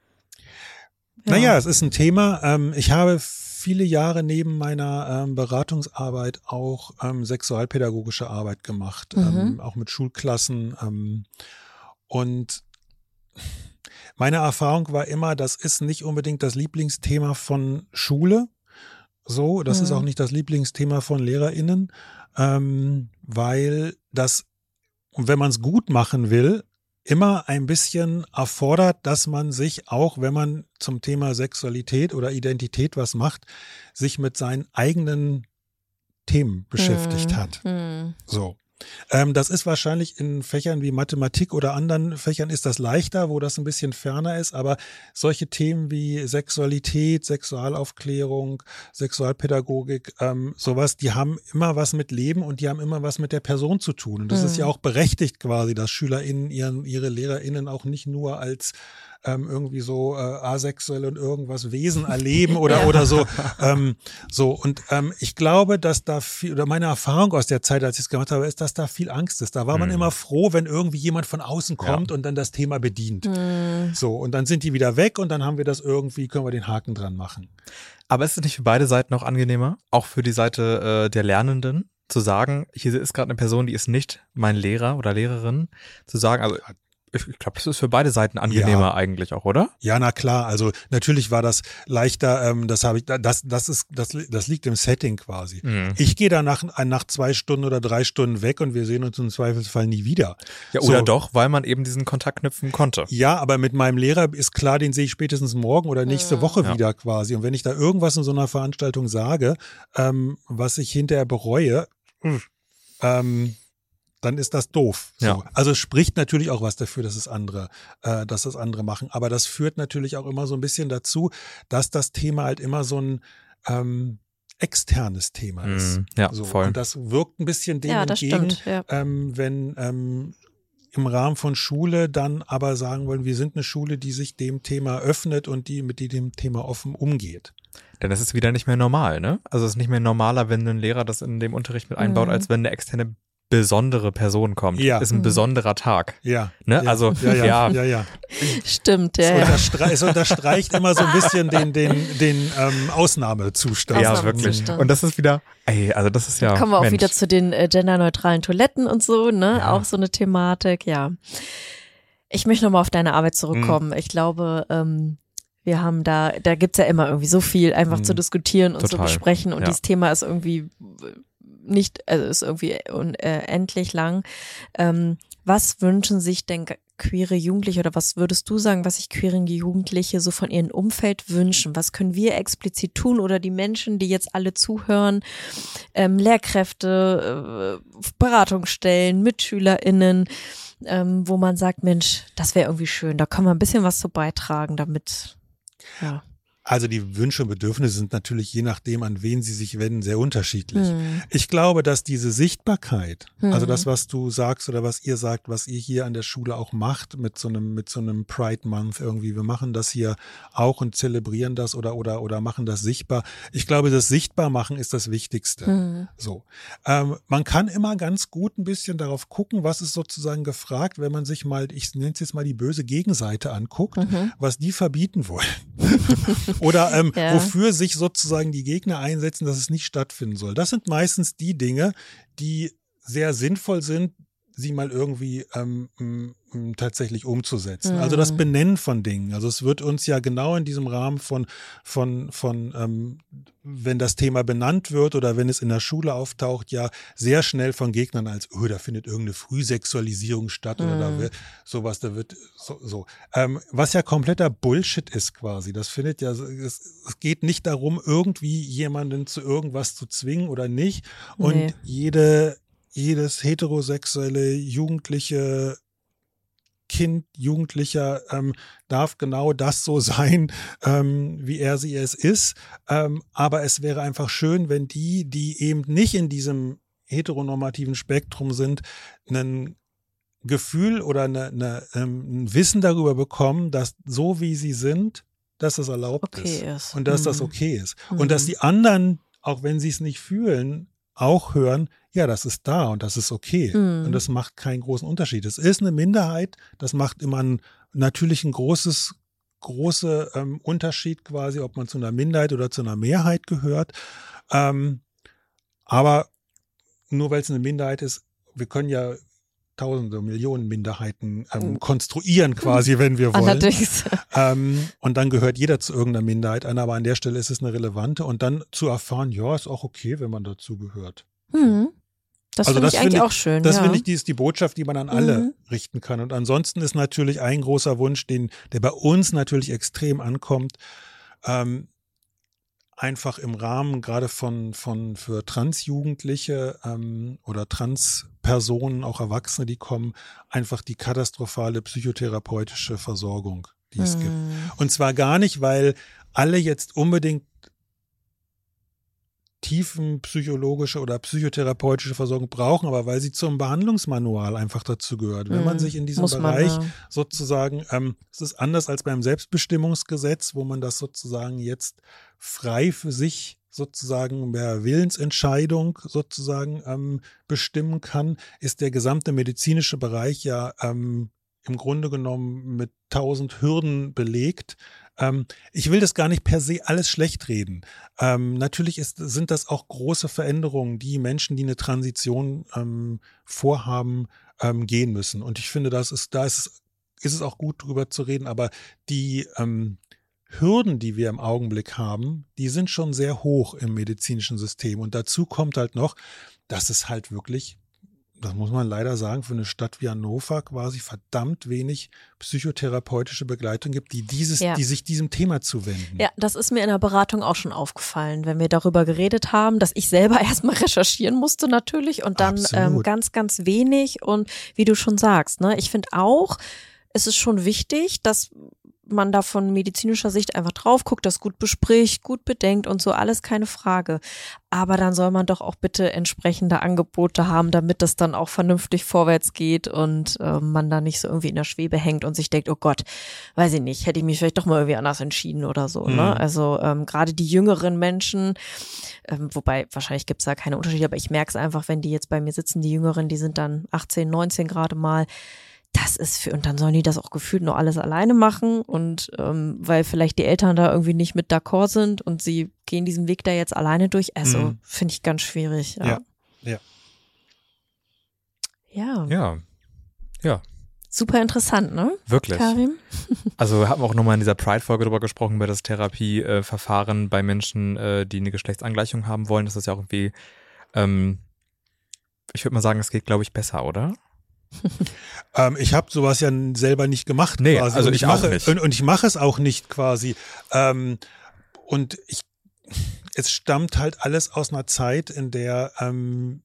A: Ja.
C: Naja, es ist ein Thema. Ähm, ich habe viele Jahre neben meiner ähm, Beratungsarbeit auch ähm, sexualpädagogische Arbeit gemacht,
A: Mhm.
C: ähm, auch mit Schulklassen. Ähm, und meine Erfahrung war immer, das ist nicht unbedingt das Lieblingsthema von Schule. So, das
A: Mhm.
C: ist auch nicht das Lieblingsthema von LehrerInnen, ähm, weil das, wenn man es gut machen will, immer ein bisschen erfordert, dass man sich auch, wenn man zum Thema Sexualität oder Identität was macht, sich mit seinen eigenen Themen beschäftigt
A: Hm,
C: hat.
A: hm.
C: So. Ähm, das ist wahrscheinlich in Fächern wie Mathematik oder anderen Fächern ist das leichter, wo das ein bisschen ferner ist, aber solche Themen wie Sexualität, Sexualaufklärung, Sexualpädagogik, ähm, sowas, die haben immer was mit Leben und die haben immer was mit der Person zu tun. Und das
A: Mhm.
C: ist ja auch berechtigt quasi, dass SchülerInnen ihren, ihre LehrerInnen auch nicht nur als ähm, irgendwie so äh, asexuell und irgendwas Wesen erleben oder
A: Ja.
C: oder so. Ähm, so und ähm, ich glaube, dass da viel, oder meine Erfahrung aus der Zeit, als ich es gemacht habe, ist, dass da viel Angst ist. Da war man
B: Mhm.
C: immer froh, wenn irgendwie jemand von außen kommt und dann das Thema bedient.
A: Hm.
C: So, und dann sind die wieder weg und dann haben wir das irgendwie, können wir den Haken dran machen.
B: Aber ist es nicht für beide Seiten auch angenehmer? Auch für die Seite äh, der Lernenden, zu sagen, hier ist gerade eine Person, die ist nicht mein Lehrer oder Lehrerin, zu sagen, also ich, ich glaube, das ist für beide Seiten angenehmer
C: Ja.
B: eigentlich auch, oder?
C: Ja, na klar. Also natürlich war das leichter. Ähm, das habe ich. Das, das ist, das, das liegt im Setting quasi.
B: Mhm.
C: Ich gehe da nach, nach zwei Stunden oder drei Stunden weg und wir sehen uns im Zweifelsfall nie wieder.
B: Ja, oder
C: So.
B: doch, weil man eben diesen Kontakt knüpfen konnte.
C: Ja, aber mit meinem Lehrer ist klar, den sehe ich spätestens morgen oder nächste Woche
B: Ja.
C: wieder quasi. Und wenn ich da irgendwas in so einer Veranstaltung sage, ähm, was ich hinterher bereue, ähm, dann ist das doof. So.
B: Ja.
C: Also es spricht natürlich auch was dafür, dass es andere, äh, dass das andere machen. Aber das führt natürlich auch immer so ein bisschen dazu, dass das Thema halt immer so ein ähm, externes Thema ist.
B: Mhm. Ja,
C: So.
B: voll.
C: Und das wirkt ein bisschen dem
A: Ja, das
C: entgegen,
A: stimmt. Ja.
C: ähm, wenn ähm, im Rahmen von Schule dann aber sagen wollen, wir sind eine Schule, die sich dem Thema öffnet und die mit die dem Thema offen umgeht.
B: Denn es ist wieder nicht mehr normal, ne? Also es ist nicht mehr normaler, wenn ein Lehrer das in dem Unterricht mit einbaut,
A: Mhm.
B: als wenn eine externe besondere Person kommt.
C: Ja.
B: Ist ein
A: Mhm.
B: besonderer Tag.
C: Ja.
B: Ne?
C: Ja,
B: Also,
C: ja, ja,
B: ja.
C: ja, ja.
A: Stimmt, ja.
C: Es,
A: ja.
C: unterstre es unterstreicht immer so ein bisschen den, den, den ähm, Ausnahmezustand.
B: Ja,
A: Ausnahmezustand.
B: wirklich. Und das ist wieder, ey, also das ist ja.
A: Kommen wir auch
B: Mensch.
A: wieder zu den äh, genderneutralen Toiletten und so, ne?
B: Ja.
A: Auch so eine Thematik, ja. Ich möchte nochmal auf deine Arbeit zurückkommen.
B: Mhm.
A: Ich glaube, ähm, wir haben da, da gibt's ja immer irgendwie so viel einfach
C: Mhm.
A: zu diskutieren und
B: Total.
A: zu besprechen und
B: Ja.
A: dieses Thema ist irgendwie nicht, also ist irgendwie unendlich lang. Ähm, was wünschen sich denn queere Jugendliche oder was würdest du sagen, was sich queere Jugendliche so von ihrem Umfeld wünschen? Was können wir explizit tun oder die Menschen, die jetzt alle zuhören, ähm, Lehrkräfte, äh, Beratungsstellen, MitschülerInnen, ähm, wo man sagt, Mensch, das wäre irgendwie schön, da kann man ein bisschen was zu beitragen, damit, ja.
C: Also die Wünsche und Bedürfnisse sind natürlich je nachdem, an wen sie sich wenden, sehr unterschiedlich.
A: Hm.
C: Ich glaube, dass diese Sichtbarkeit,
A: Hm.
C: also das, was du sagst oder was ihr sagt, was ihr hier an der Schule auch macht mit so einem, mit so einem Pride Month irgendwie, wir machen das hier auch und zelebrieren das oder, oder, oder machen das sichtbar. Ich glaube, das Sichtbarmachen ist das Wichtigste.
A: Hm.
C: So. Ähm, man kann immer ganz gut ein bisschen darauf gucken, was ist sozusagen gefragt, wenn man sich mal, ich nenne es jetzt mal die böse Gegenseite anguckt,
A: Mhm.
C: was die verbieten wollen. Oder ähm,
A: Ja.
C: wofür sich sozusagen die Gegner einsetzen, dass es nicht stattfinden soll. Das sind meistens die Dinge, die sehr sinnvoll sind, sie mal irgendwie ähm, m, m, tatsächlich umzusetzen.
A: Mhm.
C: Also das Benennen von Dingen. Also es wird uns ja genau in diesem Rahmen von, von, von ähm, wenn das Thema benannt wird oder wenn es in der Schule auftaucht, ja sehr schnell von Gegnern als, oh, da findet irgendeine Frühsexualisierung statt oder da
A: Mhm.
C: wird sowas, da wird so. so. Ähm, was ja kompletter Bullshit ist quasi. Das findet ja, es, es geht nicht darum, irgendwie jemanden zu irgendwas zu zwingen oder nicht. Und
A: Nee.
C: jede jedes heterosexuelle Jugendliche Kind, Jugendlicher ähm, darf genau das so sein, ähm, wie er sie es ist. Ähm, aber es wäre einfach schön, wenn die, die eben nicht in diesem heteronormativen Spektrum sind, ein Gefühl oder eine, eine, ähm, ein Wissen darüber bekommen, dass so wie sie sind, dass das erlaubt
A: Okay
C: ist.
A: ist.
C: Und dass
A: Mhm.
C: das okay ist.
A: Mhm.
C: Und dass die anderen, auch wenn sie es nicht fühlen, auch hören, ja, das ist da und das ist okay.
A: Mhm.
C: Und das macht keinen großen Unterschied. Es ist eine Minderheit, das macht immer ein, natürlich ein großes, große ähm, Unterschied quasi, ob man zu einer Minderheit oder zu einer Mehrheit gehört. Ähm, aber nur weil es eine Minderheit ist, wir können ja tausende, Millionen Minderheiten ähm, konstruieren quasi, wenn wir wollen.
A: Allerdings.
C: Ähm, und dann gehört jeder zu irgendeiner Minderheit an, aber an der Stelle ist es eine relevante und dann zu erfahren, ja, ist auch okay, wenn man dazu gehört.
A: Mhm. Das
C: Also
A: finde
C: das
A: ich eigentlich
C: finde ich-
A: auch schön.
C: Das
A: ja.
C: finde ich, die ist die Botschaft, die man an alle
A: Mhm.
C: richten kann. Und ansonsten ist natürlich ein großer Wunsch, den, der bei uns natürlich extrem ankommt, ähm, einfach im Rahmen gerade von, von für Transjugendliche ähm, oder Transpersonen, auch Erwachsene, die kommen, einfach die katastrophale psychotherapeutische Versorgung, die es gibt.
A: Mhm.
C: Und zwar gar nicht, weil alle jetzt unbedingt tiefenpsychologische oder psychotherapeutische Versorgung brauchen, aber weil sie zum Behandlungsmanual einfach dazu gehört. Wenn man
A: Mhm.
C: sich in diesem
A: Muss man,
C: Bereich
A: ja.
C: sozusagen, ähm, es ist anders als beim Selbstbestimmungsgesetz, wo man das sozusagen jetzt frei für sich sozusagen per Willensentscheidung sozusagen ähm, bestimmen kann, ist der gesamte medizinische Bereich ja ähm, im Grunde genommen mit tausend Hürden belegt. Ähm, ich will das gar nicht per se alles schlecht reden. Ähm, natürlich ist, sind das auch große Veränderungen, die Menschen, die eine Transition ähm, vorhaben, ähm, gehen müssen. Und ich finde, das ist, da ist es, ist es auch gut drüber zu reden, aber die ähm, Hürden, die wir im Augenblick haben, die sind schon sehr hoch im medizinischen System. Und dazu kommt halt noch, dass es halt wirklich, das muss man leider sagen, für eine Stadt wie Hannover quasi verdammt wenig psychotherapeutische Begleitung gibt, die dieses,
A: Ja.
C: die sich diesem Thema zuwenden.
A: Ja, das ist mir in der Beratung auch schon aufgefallen, wenn wir darüber geredet haben, dass ich selber erstmal recherchieren musste natürlich und dann ähm,
C: Absolut.
A: ganz, ganz wenig. Und wie du schon sagst, ne, ich finde auch, es ist schon wichtig, dass man da von medizinischer Sicht einfach drauf guckt, das gut bespricht, gut bedenkt und so, alles keine Frage. Aber dann soll man doch auch bitte entsprechende Angebote haben, damit das dann auch vernünftig vorwärts geht und äh, man da nicht so irgendwie in der Schwebe hängt und sich denkt, oh Gott, weiß ich nicht, hätte ich mich vielleicht doch mal irgendwie anders entschieden oder so.
C: Mhm.
A: Ne? Also ähm, gerade die jüngeren Menschen, ähm, wobei wahrscheinlich gibt's da keine Unterschiede, aber ich merke es einfach, wenn die jetzt bei mir sitzen, die Jüngeren, die sind dann achtzehn, neunzehn gerade mal, das ist für, und dann sollen die das auch gefühlt nur alles alleine machen und ähm, weil vielleicht die Eltern da irgendwie nicht mit d'accord sind und sie gehen diesen Weg da jetzt alleine durch. Also
C: Mhm.
A: finde ich ganz schwierig. Ja.
C: Ja, ja.
A: Ja.
B: Ja, ja,
A: Super interessant, ne?
B: wirklich.
A: Karim?
B: Also wir haben auch nochmal in dieser Pride-Folge darüber gesprochen, über das Therapieverfahren bei Menschen, äh, die eine Geschlechtsangleichung haben wollen. Das ist ja auch irgendwie, ähm, ich würde mal sagen, es geht, glaube ich, besser, oder?
C: Ähm, ich habe sowas ja selber nicht gemacht.
B: Nee,
C: quasi.
B: also
C: und
B: ich
C: mache,
B: auch nicht.
C: Und, und ich mache es auch nicht quasi. Ähm, und ich, es stammt halt alles aus einer Zeit, in der ähm,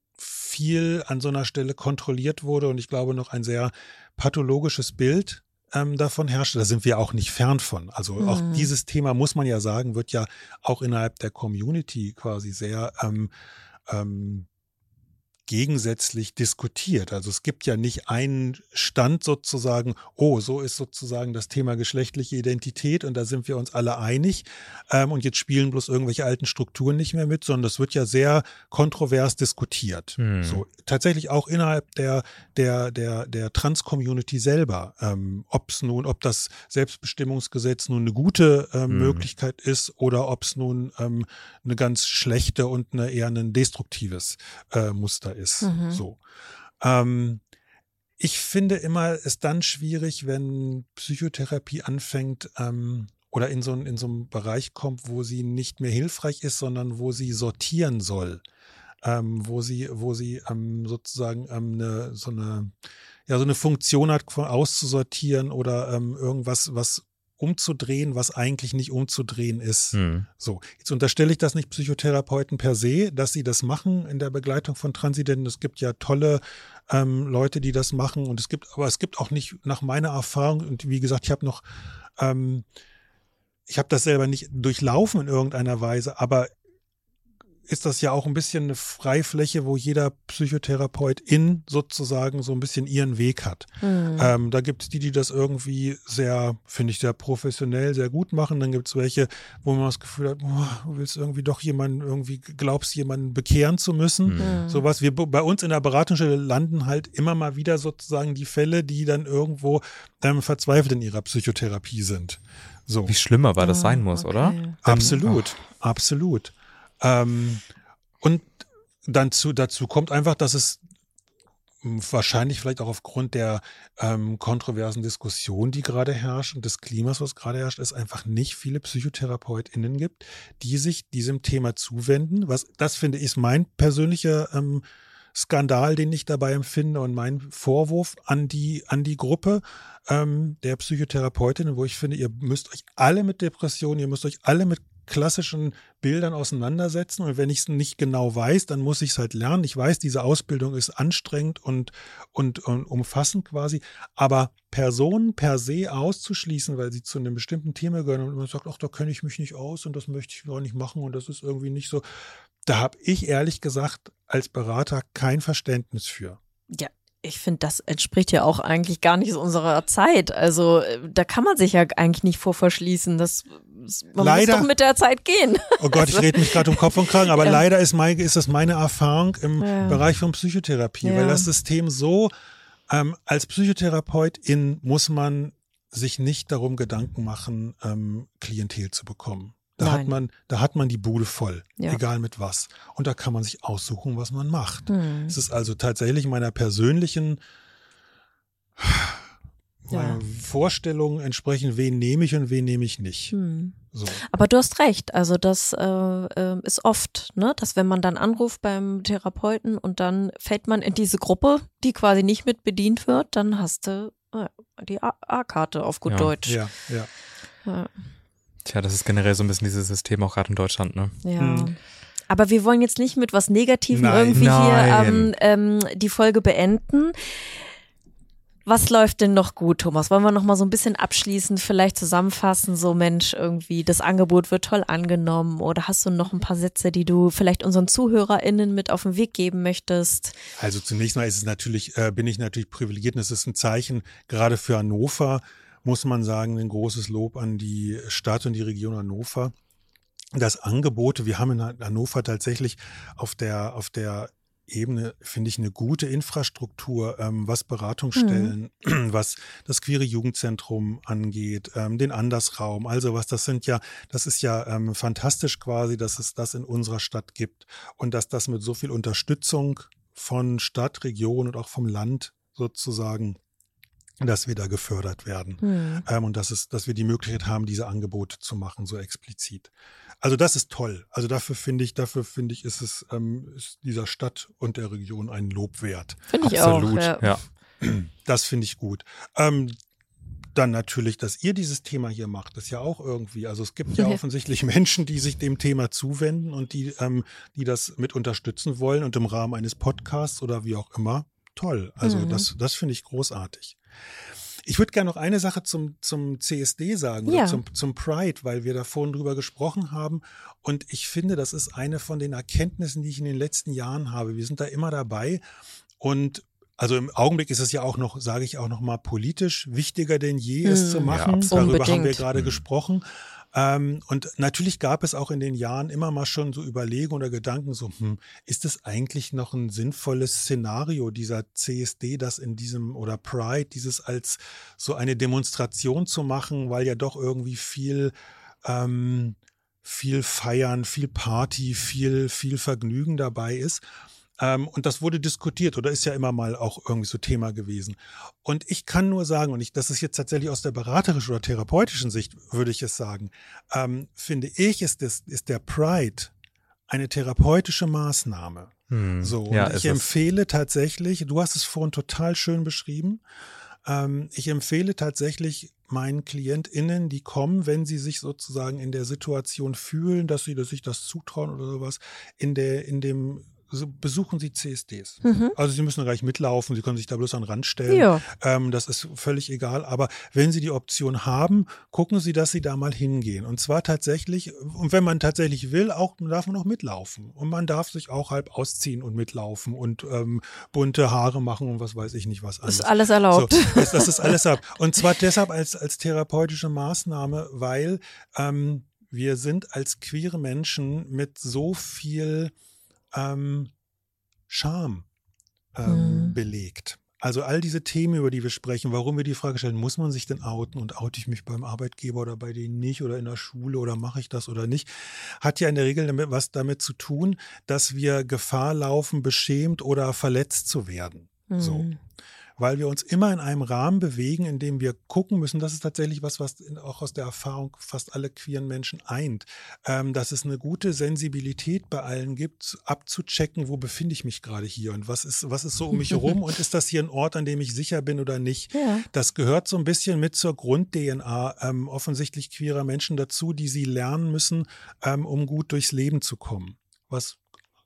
C: viel an so einer Stelle kontrolliert wurde und ich glaube noch ein sehr pathologisches Bild ähm, davon herrscht. Da sind wir auch nicht fern von. Also mhm. auch dieses Thema, muss man ja sagen, wird ja auch innerhalb der Community quasi sehr ähm, ähm, gegensätzlich diskutiert. Also es gibt ja nicht einen Stand sozusagen, oh, so ist sozusagen das Thema geschlechtliche Identität und da sind wir uns alle einig ähm, und jetzt spielen bloß irgendwelche alten Strukturen nicht mehr mit, sondern das wird ja sehr kontrovers diskutiert. Hm. So tatsächlich auch innerhalb der der der der Trans-Community selber, ähm, ob es nun, ob das Selbstbestimmungsgesetz nun eine gute ähm, hm. Möglichkeit ist oder ob es nun ähm, eine ganz schlechte und eine eher ein destruktives äh, Muster ist. Mhm. So. Ähm, ich finde immer es dann schwierig, wenn Psychotherapie anfängt ähm, oder in so, in so einen Bereich kommt, wo sie nicht mehr hilfreich ist, sondern wo sie sortieren soll. Ähm, wo sie, wo sie ähm, sozusagen ähm, eine, so eine, ja, so eine Funktion hat, auszusortieren oder ähm, irgendwas, was umzudrehen, was eigentlich nicht umzudrehen ist. Hm. So, jetzt unterstelle ich das nicht Psychotherapeuten per se, dass sie das machen in der Begleitung von Transidenten. Es gibt ja tolle ähm, Leute, die das machen und es gibt, aber es gibt auch nicht, nach meiner Erfahrung, und wie gesagt, ich habe noch, ähm, ich habe das selber nicht durchlaufen in irgendeiner Weise, aber ist das ja auch ein bisschen eine Freifläche, wo jeder Psychotherapeutin sozusagen so ein bisschen ihren Weg hat. Mhm. Ähm, da gibt es die, die das irgendwie sehr, finde ich, sehr professionell, sehr gut machen. Dann gibt es welche, wo man das Gefühl hat, boah, du willst irgendwie doch jemanden, irgendwie glaubst, jemanden bekehren zu müssen. Mhm. Sowas. Wir bei uns in der Beratungsstelle landen halt immer mal wieder sozusagen die Fälle, die dann irgendwo ähm, verzweifelt in ihrer Psychotherapie sind. So.
B: Wie schlimmer war das
A: oh,
B: sein muss,
A: okay.
B: oder?
C: Absolut, oh. absolut. Ähm, und dann zu, dazu kommt einfach, dass es wahrscheinlich vielleicht auch aufgrund der ähm, kontroversen Diskussion, die gerade herrscht und des Klimas, was gerade herrscht, es einfach nicht viele PsychotherapeutInnen gibt, die sich diesem Thema zuwenden. Was, das finde ich, ist mein persönlicher ähm, Skandal, den ich dabei empfinde und mein Vorwurf an die, an die Gruppe ähm, der Psychotherapeutinnen, wo ich finde, ihr müsst euch alle mit Depressionen, ihr müsst euch alle mit klassischen Bildern auseinandersetzen und wenn ich es nicht genau weiß, dann muss ich es halt lernen. Ich weiß, diese Ausbildung ist anstrengend und, und, und umfassend quasi, aber Personen per se auszuschließen, weil sie zu einem bestimmten Thema gehören und man sagt, ach, da kenne ich mich nicht aus und das möchte ich gar nicht machen und das ist irgendwie nicht so, da habe ich ehrlich gesagt als Berater kein Verständnis für.
A: Ja. Ich finde, das entspricht ja auch eigentlich gar nicht unserer Zeit. Also da kann man sich ja eigentlich nicht vor verschließen. Das, man
C: leider,
A: muss doch mit der Zeit gehen.
C: Oh Gott, ich rede mich gerade um Kopf und Kragen, aber ja. leider ist, mein, ist das meine Erfahrung im
A: ja.
C: Bereich von Psychotherapie,
A: ja.
C: weil das System so, ähm, als Psychotherapeutin muss man sich nicht darum Gedanken machen, ähm, Klientel zu bekommen. Da
A: Nein.
C: hat man, da hat man die Bude voll,
A: ja.
C: egal mit was. Und da kann man sich aussuchen, was man macht.
A: Hm.
C: Es ist also tatsächlich meiner persönlichen
A: ja.
C: Vorstellung entsprechend, wen nehme ich und wen nehme ich nicht.
A: Hm.
C: So.
A: Aber du hast recht, also das äh, ist oft, ne, dass wenn man dann anruft beim Therapeuten und dann fällt man in diese Gruppe, die quasi nicht mit bedient wird, dann hast du äh, die A-Karte auf gut
B: ja.
A: Deutsch.
C: Ja, ja.
A: ja.
B: Tja, das ist generell so ein bisschen dieses System auch gerade in Deutschland, ne?
A: Ja.
C: Hm.
A: Aber wir wollen jetzt nicht mit was Negativem
C: Nein.
A: irgendwie
B: Nein.
A: hier ähm, ähm, die Folge beenden. Was läuft denn noch gut, Thomas? Wollen wir noch mal so ein bisschen abschließend vielleicht zusammenfassen, so Mensch, irgendwie das Angebot wird toll angenommen oder hast du noch ein paar Sätze, die du vielleicht unseren ZuhörerInnen mit auf den Weg geben möchtest?
C: Also zunächst mal ist es natürlich, äh, bin ich natürlich privilegiert und es ist ein Zeichen, gerade für Hannover, muss man sagen, ein großes Lob an die Stadt und die Region Hannover. Das Angebote, wir haben in Hannover tatsächlich auf der, auf der Ebene, finde ich, eine gute Infrastruktur, ähm, was Beratungsstellen, mhm. was das Queere Jugendzentrum angeht, ähm, den Andersraum, also was, das sind ja, das ist ja ähm, fantastisch quasi, dass es das in unserer Stadt gibt und dass das mit so viel Unterstützung von Stadt, Region und auch vom Land sozusagen, dass wir da gefördert werden mhm. ähm, und dass es, dass wir die Möglichkeit haben, diese Angebote zu machen, so explizit. Also das ist toll. Also dafür finde ich, dafür finde ich, ist es ähm, ist dieser Stadt und der Region ein Lob wert.
A: Finde ich
B: Absolut,
A: auch. Ja.
B: ja.
C: Das finde ich gut. Ähm, dann natürlich, dass ihr dieses Thema hier macht, ist ja auch irgendwie, also es gibt ja offensichtlich Menschen, die sich dem Thema zuwenden und die, ähm, die das mit unterstützen wollen und im Rahmen eines Podcasts oder wie auch immer. Toll. Also mhm. das, das finde ich großartig. Ich würde gerne noch eine Sache zum, zum C S D sagen,
A: Ja.
C: oder zum, zum Pride, weil wir da vorhin drüber gesprochen haben. Und ich finde, das ist eine von den Erkenntnissen, die ich in den letzten Jahren habe. Wir sind da immer dabei. Und also im Augenblick ist es ja auch noch, sage ich auch noch mal, politisch wichtiger denn je, es
A: Mhm.
C: zu
B: Ja,
C: machen.
B: absolut.
C: Darüber haben wir
A: Unbedingt.
C: gerade
B: Mhm.
C: gesprochen. Ähm, und natürlich gab es auch in den Jahren immer mal schon so Überlegungen oder Gedanken, so, hm, ist es eigentlich noch ein sinnvolles Szenario, dieser C S D, das in diesem, oder Pride, dieses als so eine Demonstration zu machen, weil ja doch irgendwie viel, ähm, viel Feiern, viel Party, viel, viel Vergnügen dabei ist. Ähm, und das wurde diskutiert oder ist ja immer mal auch irgendwie so Thema gewesen. Und ich kann nur sagen, und ich, das ist jetzt tatsächlich aus der beraterischen oder therapeutischen Sicht, würde ich es sagen, ähm, finde ich, ist, das, ist der Pride eine therapeutische Maßnahme.
B: Hm.
C: So, und
B: Ja,
C: ich
B: ist es.
C: empfehle tatsächlich, du hast es vorhin total schön beschrieben, ähm, ich empfehle tatsächlich meinen KlientInnen, die kommen, wenn sie sich sozusagen in der Situation fühlen, dass sie dass sich das zutrauen oder sowas, in der, in dem so besuchen Sie C S Ds.
A: Mhm.
C: Also Sie müssen gleich mitlaufen, Sie können sich da bloß an den Rand stellen.
A: Ja.
C: Ähm, das ist völlig egal. Aber wenn Sie die Option haben, gucken Sie, dass Sie da mal hingehen. Und zwar tatsächlich, und wenn man tatsächlich will, auch darf man auch mitlaufen. Und man darf sich auch halb ausziehen und mitlaufen und ähm, bunte Haare machen und was weiß ich nicht was anderes.
A: Ist alles erlaubt.
C: So, das, das ist alles erlaubt. Und zwar deshalb als, als therapeutische Maßnahme, weil ähm, wir sind als queere Menschen mit so viel ähm, Scham ähm,
A: Mhm.
C: belegt. Also all diese Themen, über die wir sprechen, warum wir die Frage stellen, muss man sich denn outen und oute ich mich beim Arbeitgeber oder bei denen nicht oder in der Schule oder mache ich das oder nicht, hat ja in der Regel damit, was damit zu tun, dass wir Gefahr laufen, beschämt oder verletzt zu werden. So.
A: Mhm.
C: Weil wir uns immer in einem Rahmen bewegen, in dem wir gucken müssen, das ist tatsächlich was, was in, auch aus der Erfahrung fast alle queeren Menschen eint, ähm, dass es eine gute Sensibilität bei allen gibt, abzuchecken, wo befinde ich mich gerade hier und was ist, was ist so um mich herum und ist das hier ein Ort, an dem ich sicher bin oder nicht.
A: Ja.
C: Das gehört so ein bisschen mit zur Grund-D N A ähm, offensichtlich queerer Menschen dazu, die sie lernen müssen, ähm, um gut durchs Leben zu kommen. Was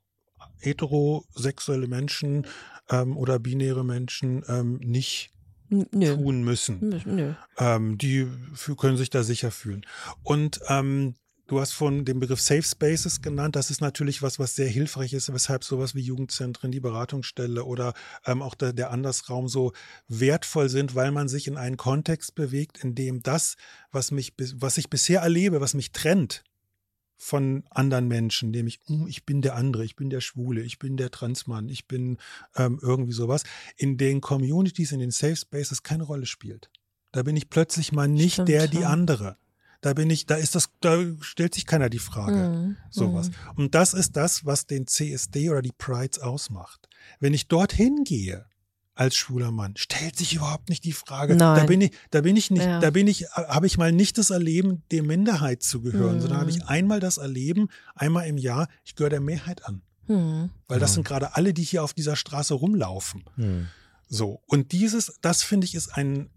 C: heterosexuelle Menschen ähm, oder binäre Menschen ähm, nicht
A: N- Nö.
C: tun müssen.
A: Nö. Nö.
C: Ähm, die für, können sich da sicher fühlen. Und ähm, du hast von dem Begriff Safe Spaces genannt. Das ist natürlich was, was sehr hilfreich ist, weshalb sowas wie Jugendzentren, die Beratungsstelle oder ähm, auch der, der Andersraum so wertvoll sind, weil man sich in einen Kontext bewegt, in dem das, was mich, was ich bisher erlebe, was mich trennt von anderen Menschen, nämlich hm, ich bin der andere, ich bin der Schwule, ich bin der Transmann, ich bin ähm, irgendwie sowas, in den Communities, in den Safe Spaces keine Rolle spielt. Da bin ich plötzlich mal nicht
A: Stimmt,
C: der, die
A: ja.
C: andere. Da bin ich, da ist das, da stellt sich keiner die Frage.
A: Mhm.
C: Sowas.
A: Mhm.
C: Und das ist das, was den C S D oder die Prides ausmacht. Wenn ich dorthin gehe, als schwuler Mann, stellt sich überhaupt nicht die Frage.
A: Nein.
C: Da bin ich, da bin ich nicht,
A: Ja.
C: da bin ich, habe ich mal nicht das Erleben, der Minderheit zu gehören,
A: Mhm.
C: sondern habe ich einmal das Erleben, einmal im Jahr, ich gehöre der Mehrheit an.
A: Mhm.
C: Weil das
B: Ja.
C: sind gerade alle, die hier auf dieser Straße rumlaufen.
B: Hm.
C: So. Und dieses, das finde ich, ist ein,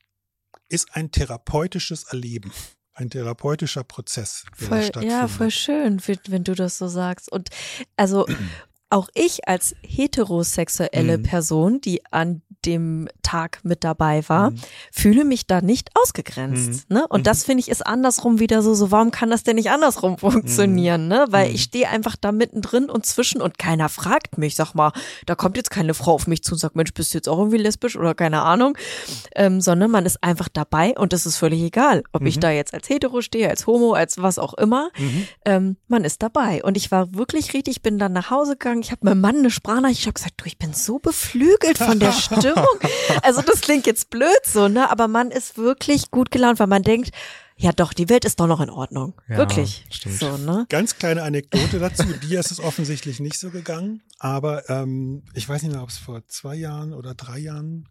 C: ist ein therapeutisches Erleben. Ein therapeutischer Prozess, der da
A: Voll,
C: stattfindet.
A: ja, voll schön, wenn, wenn du das so sagst. Und also auch ich als heterosexuelle
C: Mhm.
A: Person, die an dem Tag mit dabei war,
C: Mhm.
A: fühle mich da nicht ausgegrenzt. Ne? Und
C: Mhm.
A: das finde ich ist andersrum wieder so, so warum kann das denn nicht andersrum funktionieren? Ne? Weil
C: Mhm.
A: ich stehe einfach da mittendrin und zwischen und keiner fragt mich. Sag mal, da kommt jetzt keine Frau auf mich zu und sagt, Mensch, bist du jetzt auch irgendwie lesbisch oder keine Ahnung, ähm, sondern man ist einfach dabei und es ist völlig egal, ob ich
C: Mhm.
A: da jetzt als hetero stehe, als homo, als was auch immer.
C: Mhm.
A: Ähm, man ist dabei. Und ich war wirklich richtig, ich bin dann nach Hause gegangen, ich habe meinem Mann eine Sprachnachricht, ich habe gesagt, du, ich bin so beflügelt von der Stimmung. Also das klingt jetzt blöd so, ne? Aber man ist wirklich gut gelaunt, weil man denkt, ja doch, die Welt ist doch noch in Ordnung.
B: Ja,
A: wirklich.
B: stimmt.
A: So, ne?
C: Ganz kleine Anekdote dazu. Dir ist es offensichtlich nicht so gegangen, aber ähm, ich weiß nicht mehr, ob es vor zwei Jahren oder drei Jahren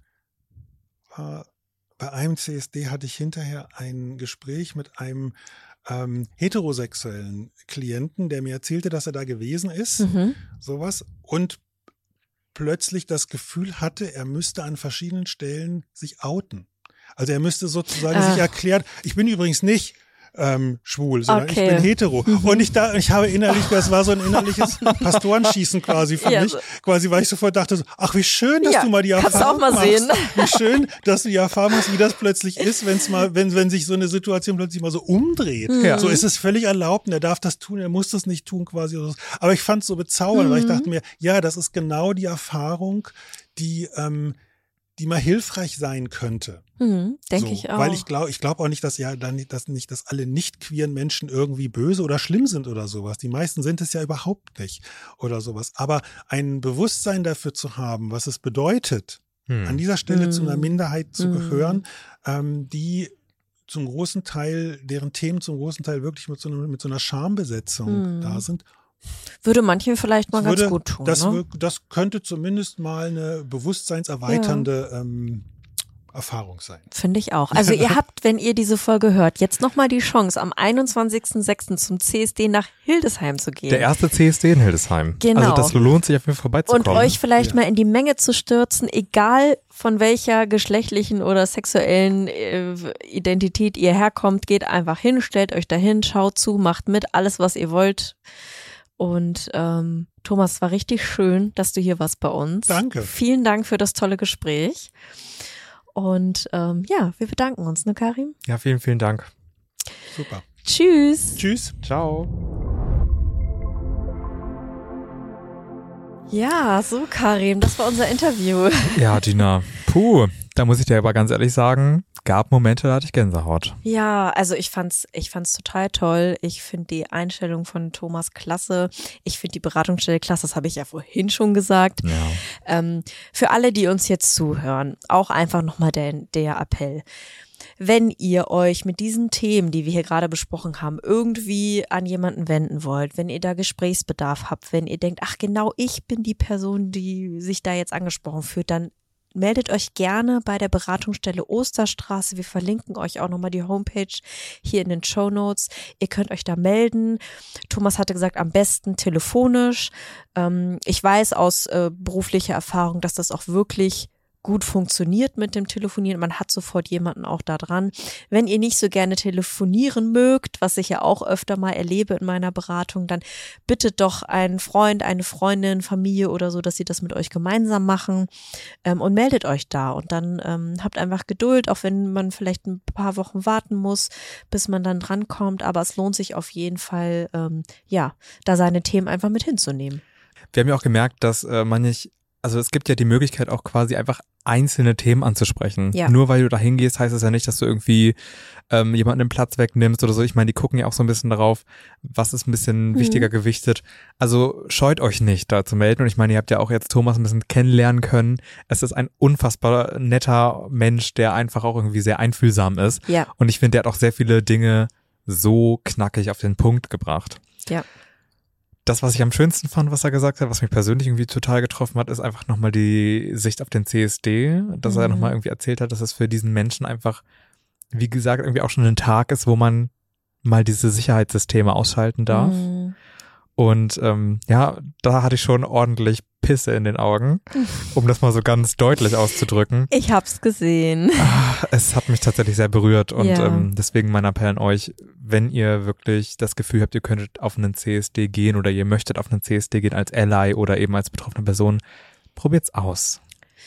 C: war. Bei einem C S D hatte ich hinterher ein Gespräch mit einem ähm, heterosexuellen Klienten, der mir erzählte, dass er da gewesen ist,
A: Mhm.
C: sowas, und plötzlich das Gefühl hatte, er müsste an verschiedenen Stellen sich outen. Also er müsste sozusagen
A: Ach.
C: sich erklären, ich bin übrigens nicht ähm, schwul, sondern
A: Okay.
C: ich bin hetero. Und ich da, ich habe innerlich, das war so ein innerliches Pastorenschießen quasi für
A: Ja,
C: mich,
A: so.
C: quasi, weil ich sofort dachte, so, ach wie schön, dass
A: Ja,
C: du mal die
A: kannst du
C: Erfahrung
A: auch mal
C: machst.
A: sehen.
C: Wie schön, dass du die Erfahrung hast, wie das plötzlich ist, wenn's mal, wenn, wenn sich so eine Situation plötzlich mal so umdreht.
B: Ja.
C: So ist es völlig erlaubt und er darf das tun, er muss das nicht tun quasi. Aber ich fand es so bezaubernd,
A: Mhm.
C: weil ich dachte mir, ja, das ist genau die Erfahrung, die, ähm, die mal hilfreich sein könnte.
A: Mhm, denke
C: so,
A: ich auch.
C: Weil ich glaube ich glaube auch nicht, dass ja dann dass nicht, dass alle nicht queeren Menschen irgendwie böse oder schlimm sind oder sowas. Die meisten sind es ja überhaupt nicht oder sowas. Aber ein Bewusstsein dafür zu haben, was es bedeutet,
B: Hm.
C: an dieser Stelle
A: Mhm.
C: zu einer Minderheit zu
A: Mhm.
C: gehören, ähm, die zum großen Teil, deren Themen zum großen Teil wirklich mit so einer, mit so einer Schambesetzung
A: Mhm.
C: da sind.
A: Würde manchen vielleicht mal
C: Das
A: ganz
C: würde-
A: gut tun.
C: Das,
A: ne?
C: wir- das könnte zumindest mal eine bewusstseinserweiternde ähm, Erfahrung sein.
A: Finde ich auch. Also ihr habt, wenn ihr diese Folge hört, jetzt nochmal die Chance, am einundzwanzigsten sechsten zum C S D nach Hildesheim zu gehen.
B: Der erste C S D in Hildesheim.
A: Genau.
B: Also das lohnt sich auf jeden Fall
A: und
B: vorbeizukommen.
A: euch vielleicht
C: Ja.
A: mal in die Menge zu stürzen, egal von welcher geschlechtlichen oder sexuellen äh, Identität ihr herkommt, geht einfach hin, stellt euch dahin, schaut zu, macht mit, alles was ihr wollt. Und ähm, Thomas, es war richtig schön, dass du hier warst bei uns.
C: Danke.
A: Vielen Dank für das tolle Gespräch. Und ähm, ja, wir bedanken uns, ne Karim?
B: Ja, vielen, vielen Dank.
C: Super.
A: Tschüss.
C: Tschüss.
B: Ciao.
A: Ja, so Karim, das war unser Interview.
B: Ja, Gina. Puh, da muss ich dir aber ganz ehrlich sagen, gab Momente, da hatte ich Gänsehaut.
A: Ja, also ich fand's, ich fand's total toll. Ich finde die Einstellung von Thomas klasse. Ich finde die Beratungsstelle klasse, das habe ich ja vorhin schon gesagt.
B: Ja.
A: Ähm, für alle, die uns jetzt zuhören, auch einfach nochmal der, der Appell. Wenn ihr euch mit diesen Themen, die wir hier gerade besprochen haben, irgendwie an jemanden wenden wollt, wenn ihr da Gesprächsbedarf habt, wenn ihr denkt, ach genau, ich bin die Person, die sich da jetzt angesprochen fühlt, dann meldet euch gerne bei der Beratungsstelle Osterstraße. Wir verlinken euch auch nochmal die Homepage hier in den Shownotes. Ihr könnt euch da melden. Thomas hatte gesagt, am besten telefonisch. Ähm, ich weiß aus äh, beruflicher Erfahrung, dass das auch wirklich gut funktioniert mit dem Telefonieren. Man hat sofort jemanden auch da dran. Wenn ihr nicht so gerne telefonieren mögt, was ich ja auch öfter mal erlebe in meiner Beratung, dann bittet doch einen Freund, eine Freundin, Familie oder so, dass sie das mit euch gemeinsam machen, ähm, und meldet euch da. Und dann ähm, habt einfach Geduld, auch wenn man vielleicht ein paar Wochen warten muss, bis man dann drankommt. Aber es lohnt sich auf jeden Fall, ähm, ja, da seine Themen einfach mit hinzunehmen.
B: Wir haben ja auch gemerkt, dass äh, man nicht, also es gibt ja die Möglichkeit auch quasi einfach einzelne Themen anzusprechen.
A: Ja.
B: Nur weil du da hingehst, heißt es ja nicht, dass du irgendwie ähm, jemanden den Platz wegnimmst oder so. Ich meine, die gucken ja auch so ein bisschen darauf, was ist ein bisschen
A: Mhm.
B: wichtiger gewichtet. Also scheut euch nicht, da zu melden. Und ich meine, ihr habt ja auch jetzt Thomas ein bisschen kennenlernen können. Es ist ein unfassbar netter Mensch, der einfach auch irgendwie sehr einfühlsam ist.
A: Ja,
B: Und ich finde, der hat auch sehr viele Dinge so knackig auf den Punkt gebracht.
A: ja.
B: Das, was ich am schönsten fand, was er gesagt hat, was mich persönlich irgendwie total getroffen hat, ist einfach nochmal die Sicht auf den C S D, dass er
A: Mhm.
B: nochmal irgendwie erzählt hat, dass es für diesen Menschen einfach, wie gesagt, irgendwie auch schon ein Tag ist, wo man mal diese Sicherheitssysteme ausschalten darf.
A: Mhm.
B: Und ähm, ja, da hatte ich schon ordentlich Pisse in den Augen, um das mal so ganz deutlich auszudrücken.
A: Ich hab's gesehen.
B: Ah, es hat mich tatsächlich sehr berührt und
A: Ja.
B: ähm, deswegen mein Appell an euch, wenn ihr wirklich das Gefühl habt, ihr könntet auf einen C S D gehen oder ihr möchtet auf einen C S D gehen als Ally oder eben als betroffene Person, probiert's aus.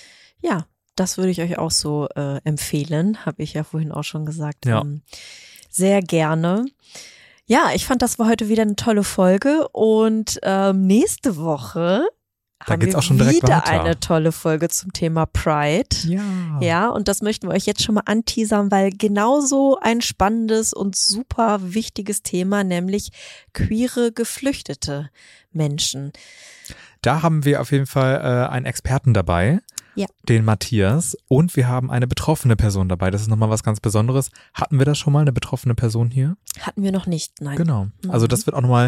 A: Ja, das würde ich euch auch so äh, empfehlen, habe ich ja vorhin auch schon gesagt.
B: Ja.
A: Ähm, sehr gerne. Ja, ich fand, das war heute wieder eine tolle Folge und ähm, nächste Woche
B: Da
A: haben
B: geht's
A: wir
B: auch schon direkt
A: wieder
B: weiter.
A: eine tolle Folge zum Thema Pride.
B: Ja.
A: Ja, und das möchten wir euch jetzt schon mal anteasern, weil genauso ein spannendes und super wichtiges Thema, nämlich queere, geflüchtete Menschen.
B: Da haben wir auf jeden Fall äh, einen Experten dabei,
A: Ja.
B: den Matthias, und wir haben eine betroffene Person dabei. Das ist nochmal was ganz Besonderes. Hatten wir das schon mal, eine betroffene Person hier?
A: Hatten wir noch nicht, nein.
B: Genau. Also
A: Mhm.
B: das wird auch nochmal,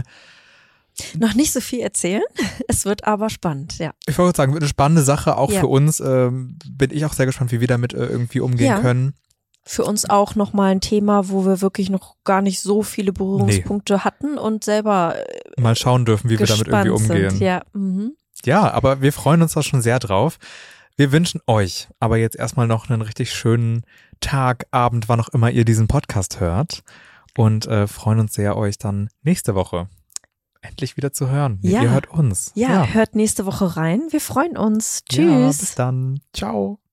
A: Noch nicht so viel erzählen, es wird aber spannend, ja.
B: ich wollte sagen, wird eine spannende Sache, auch
A: Ja.
B: für uns. Ähm, bin ich auch sehr gespannt, wie wir damit äh, irgendwie umgehen
A: Ja.
B: können.
A: Für uns auch nochmal ein Thema, wo wir wirklich noch gar nicht so viele Berührungspunkte hatten und selber äh,
B: Mal schauen dürfen, wie wir damit
A: gespannt
B: irgendwie umgehen.
A: sind. Ja, mhm.
B: Ja, aber wir freuen uns da schon sehr drauf. Wir wünschen euch aber jetzt erstmal noch einen richtig schönen Tag, Abend, wann auch immer ihr diesen Podcast hört. und äh, freuen uns sehr, euch dann nächste Woche endlich wieder zu hören.
A: Ja.
B: Ihr hört uns.
A: Ja,
B: Ja,
A: hört nächste Woche rein. Wir freuen uns. Tschüss.
B: Ja, bis dann. Ciao.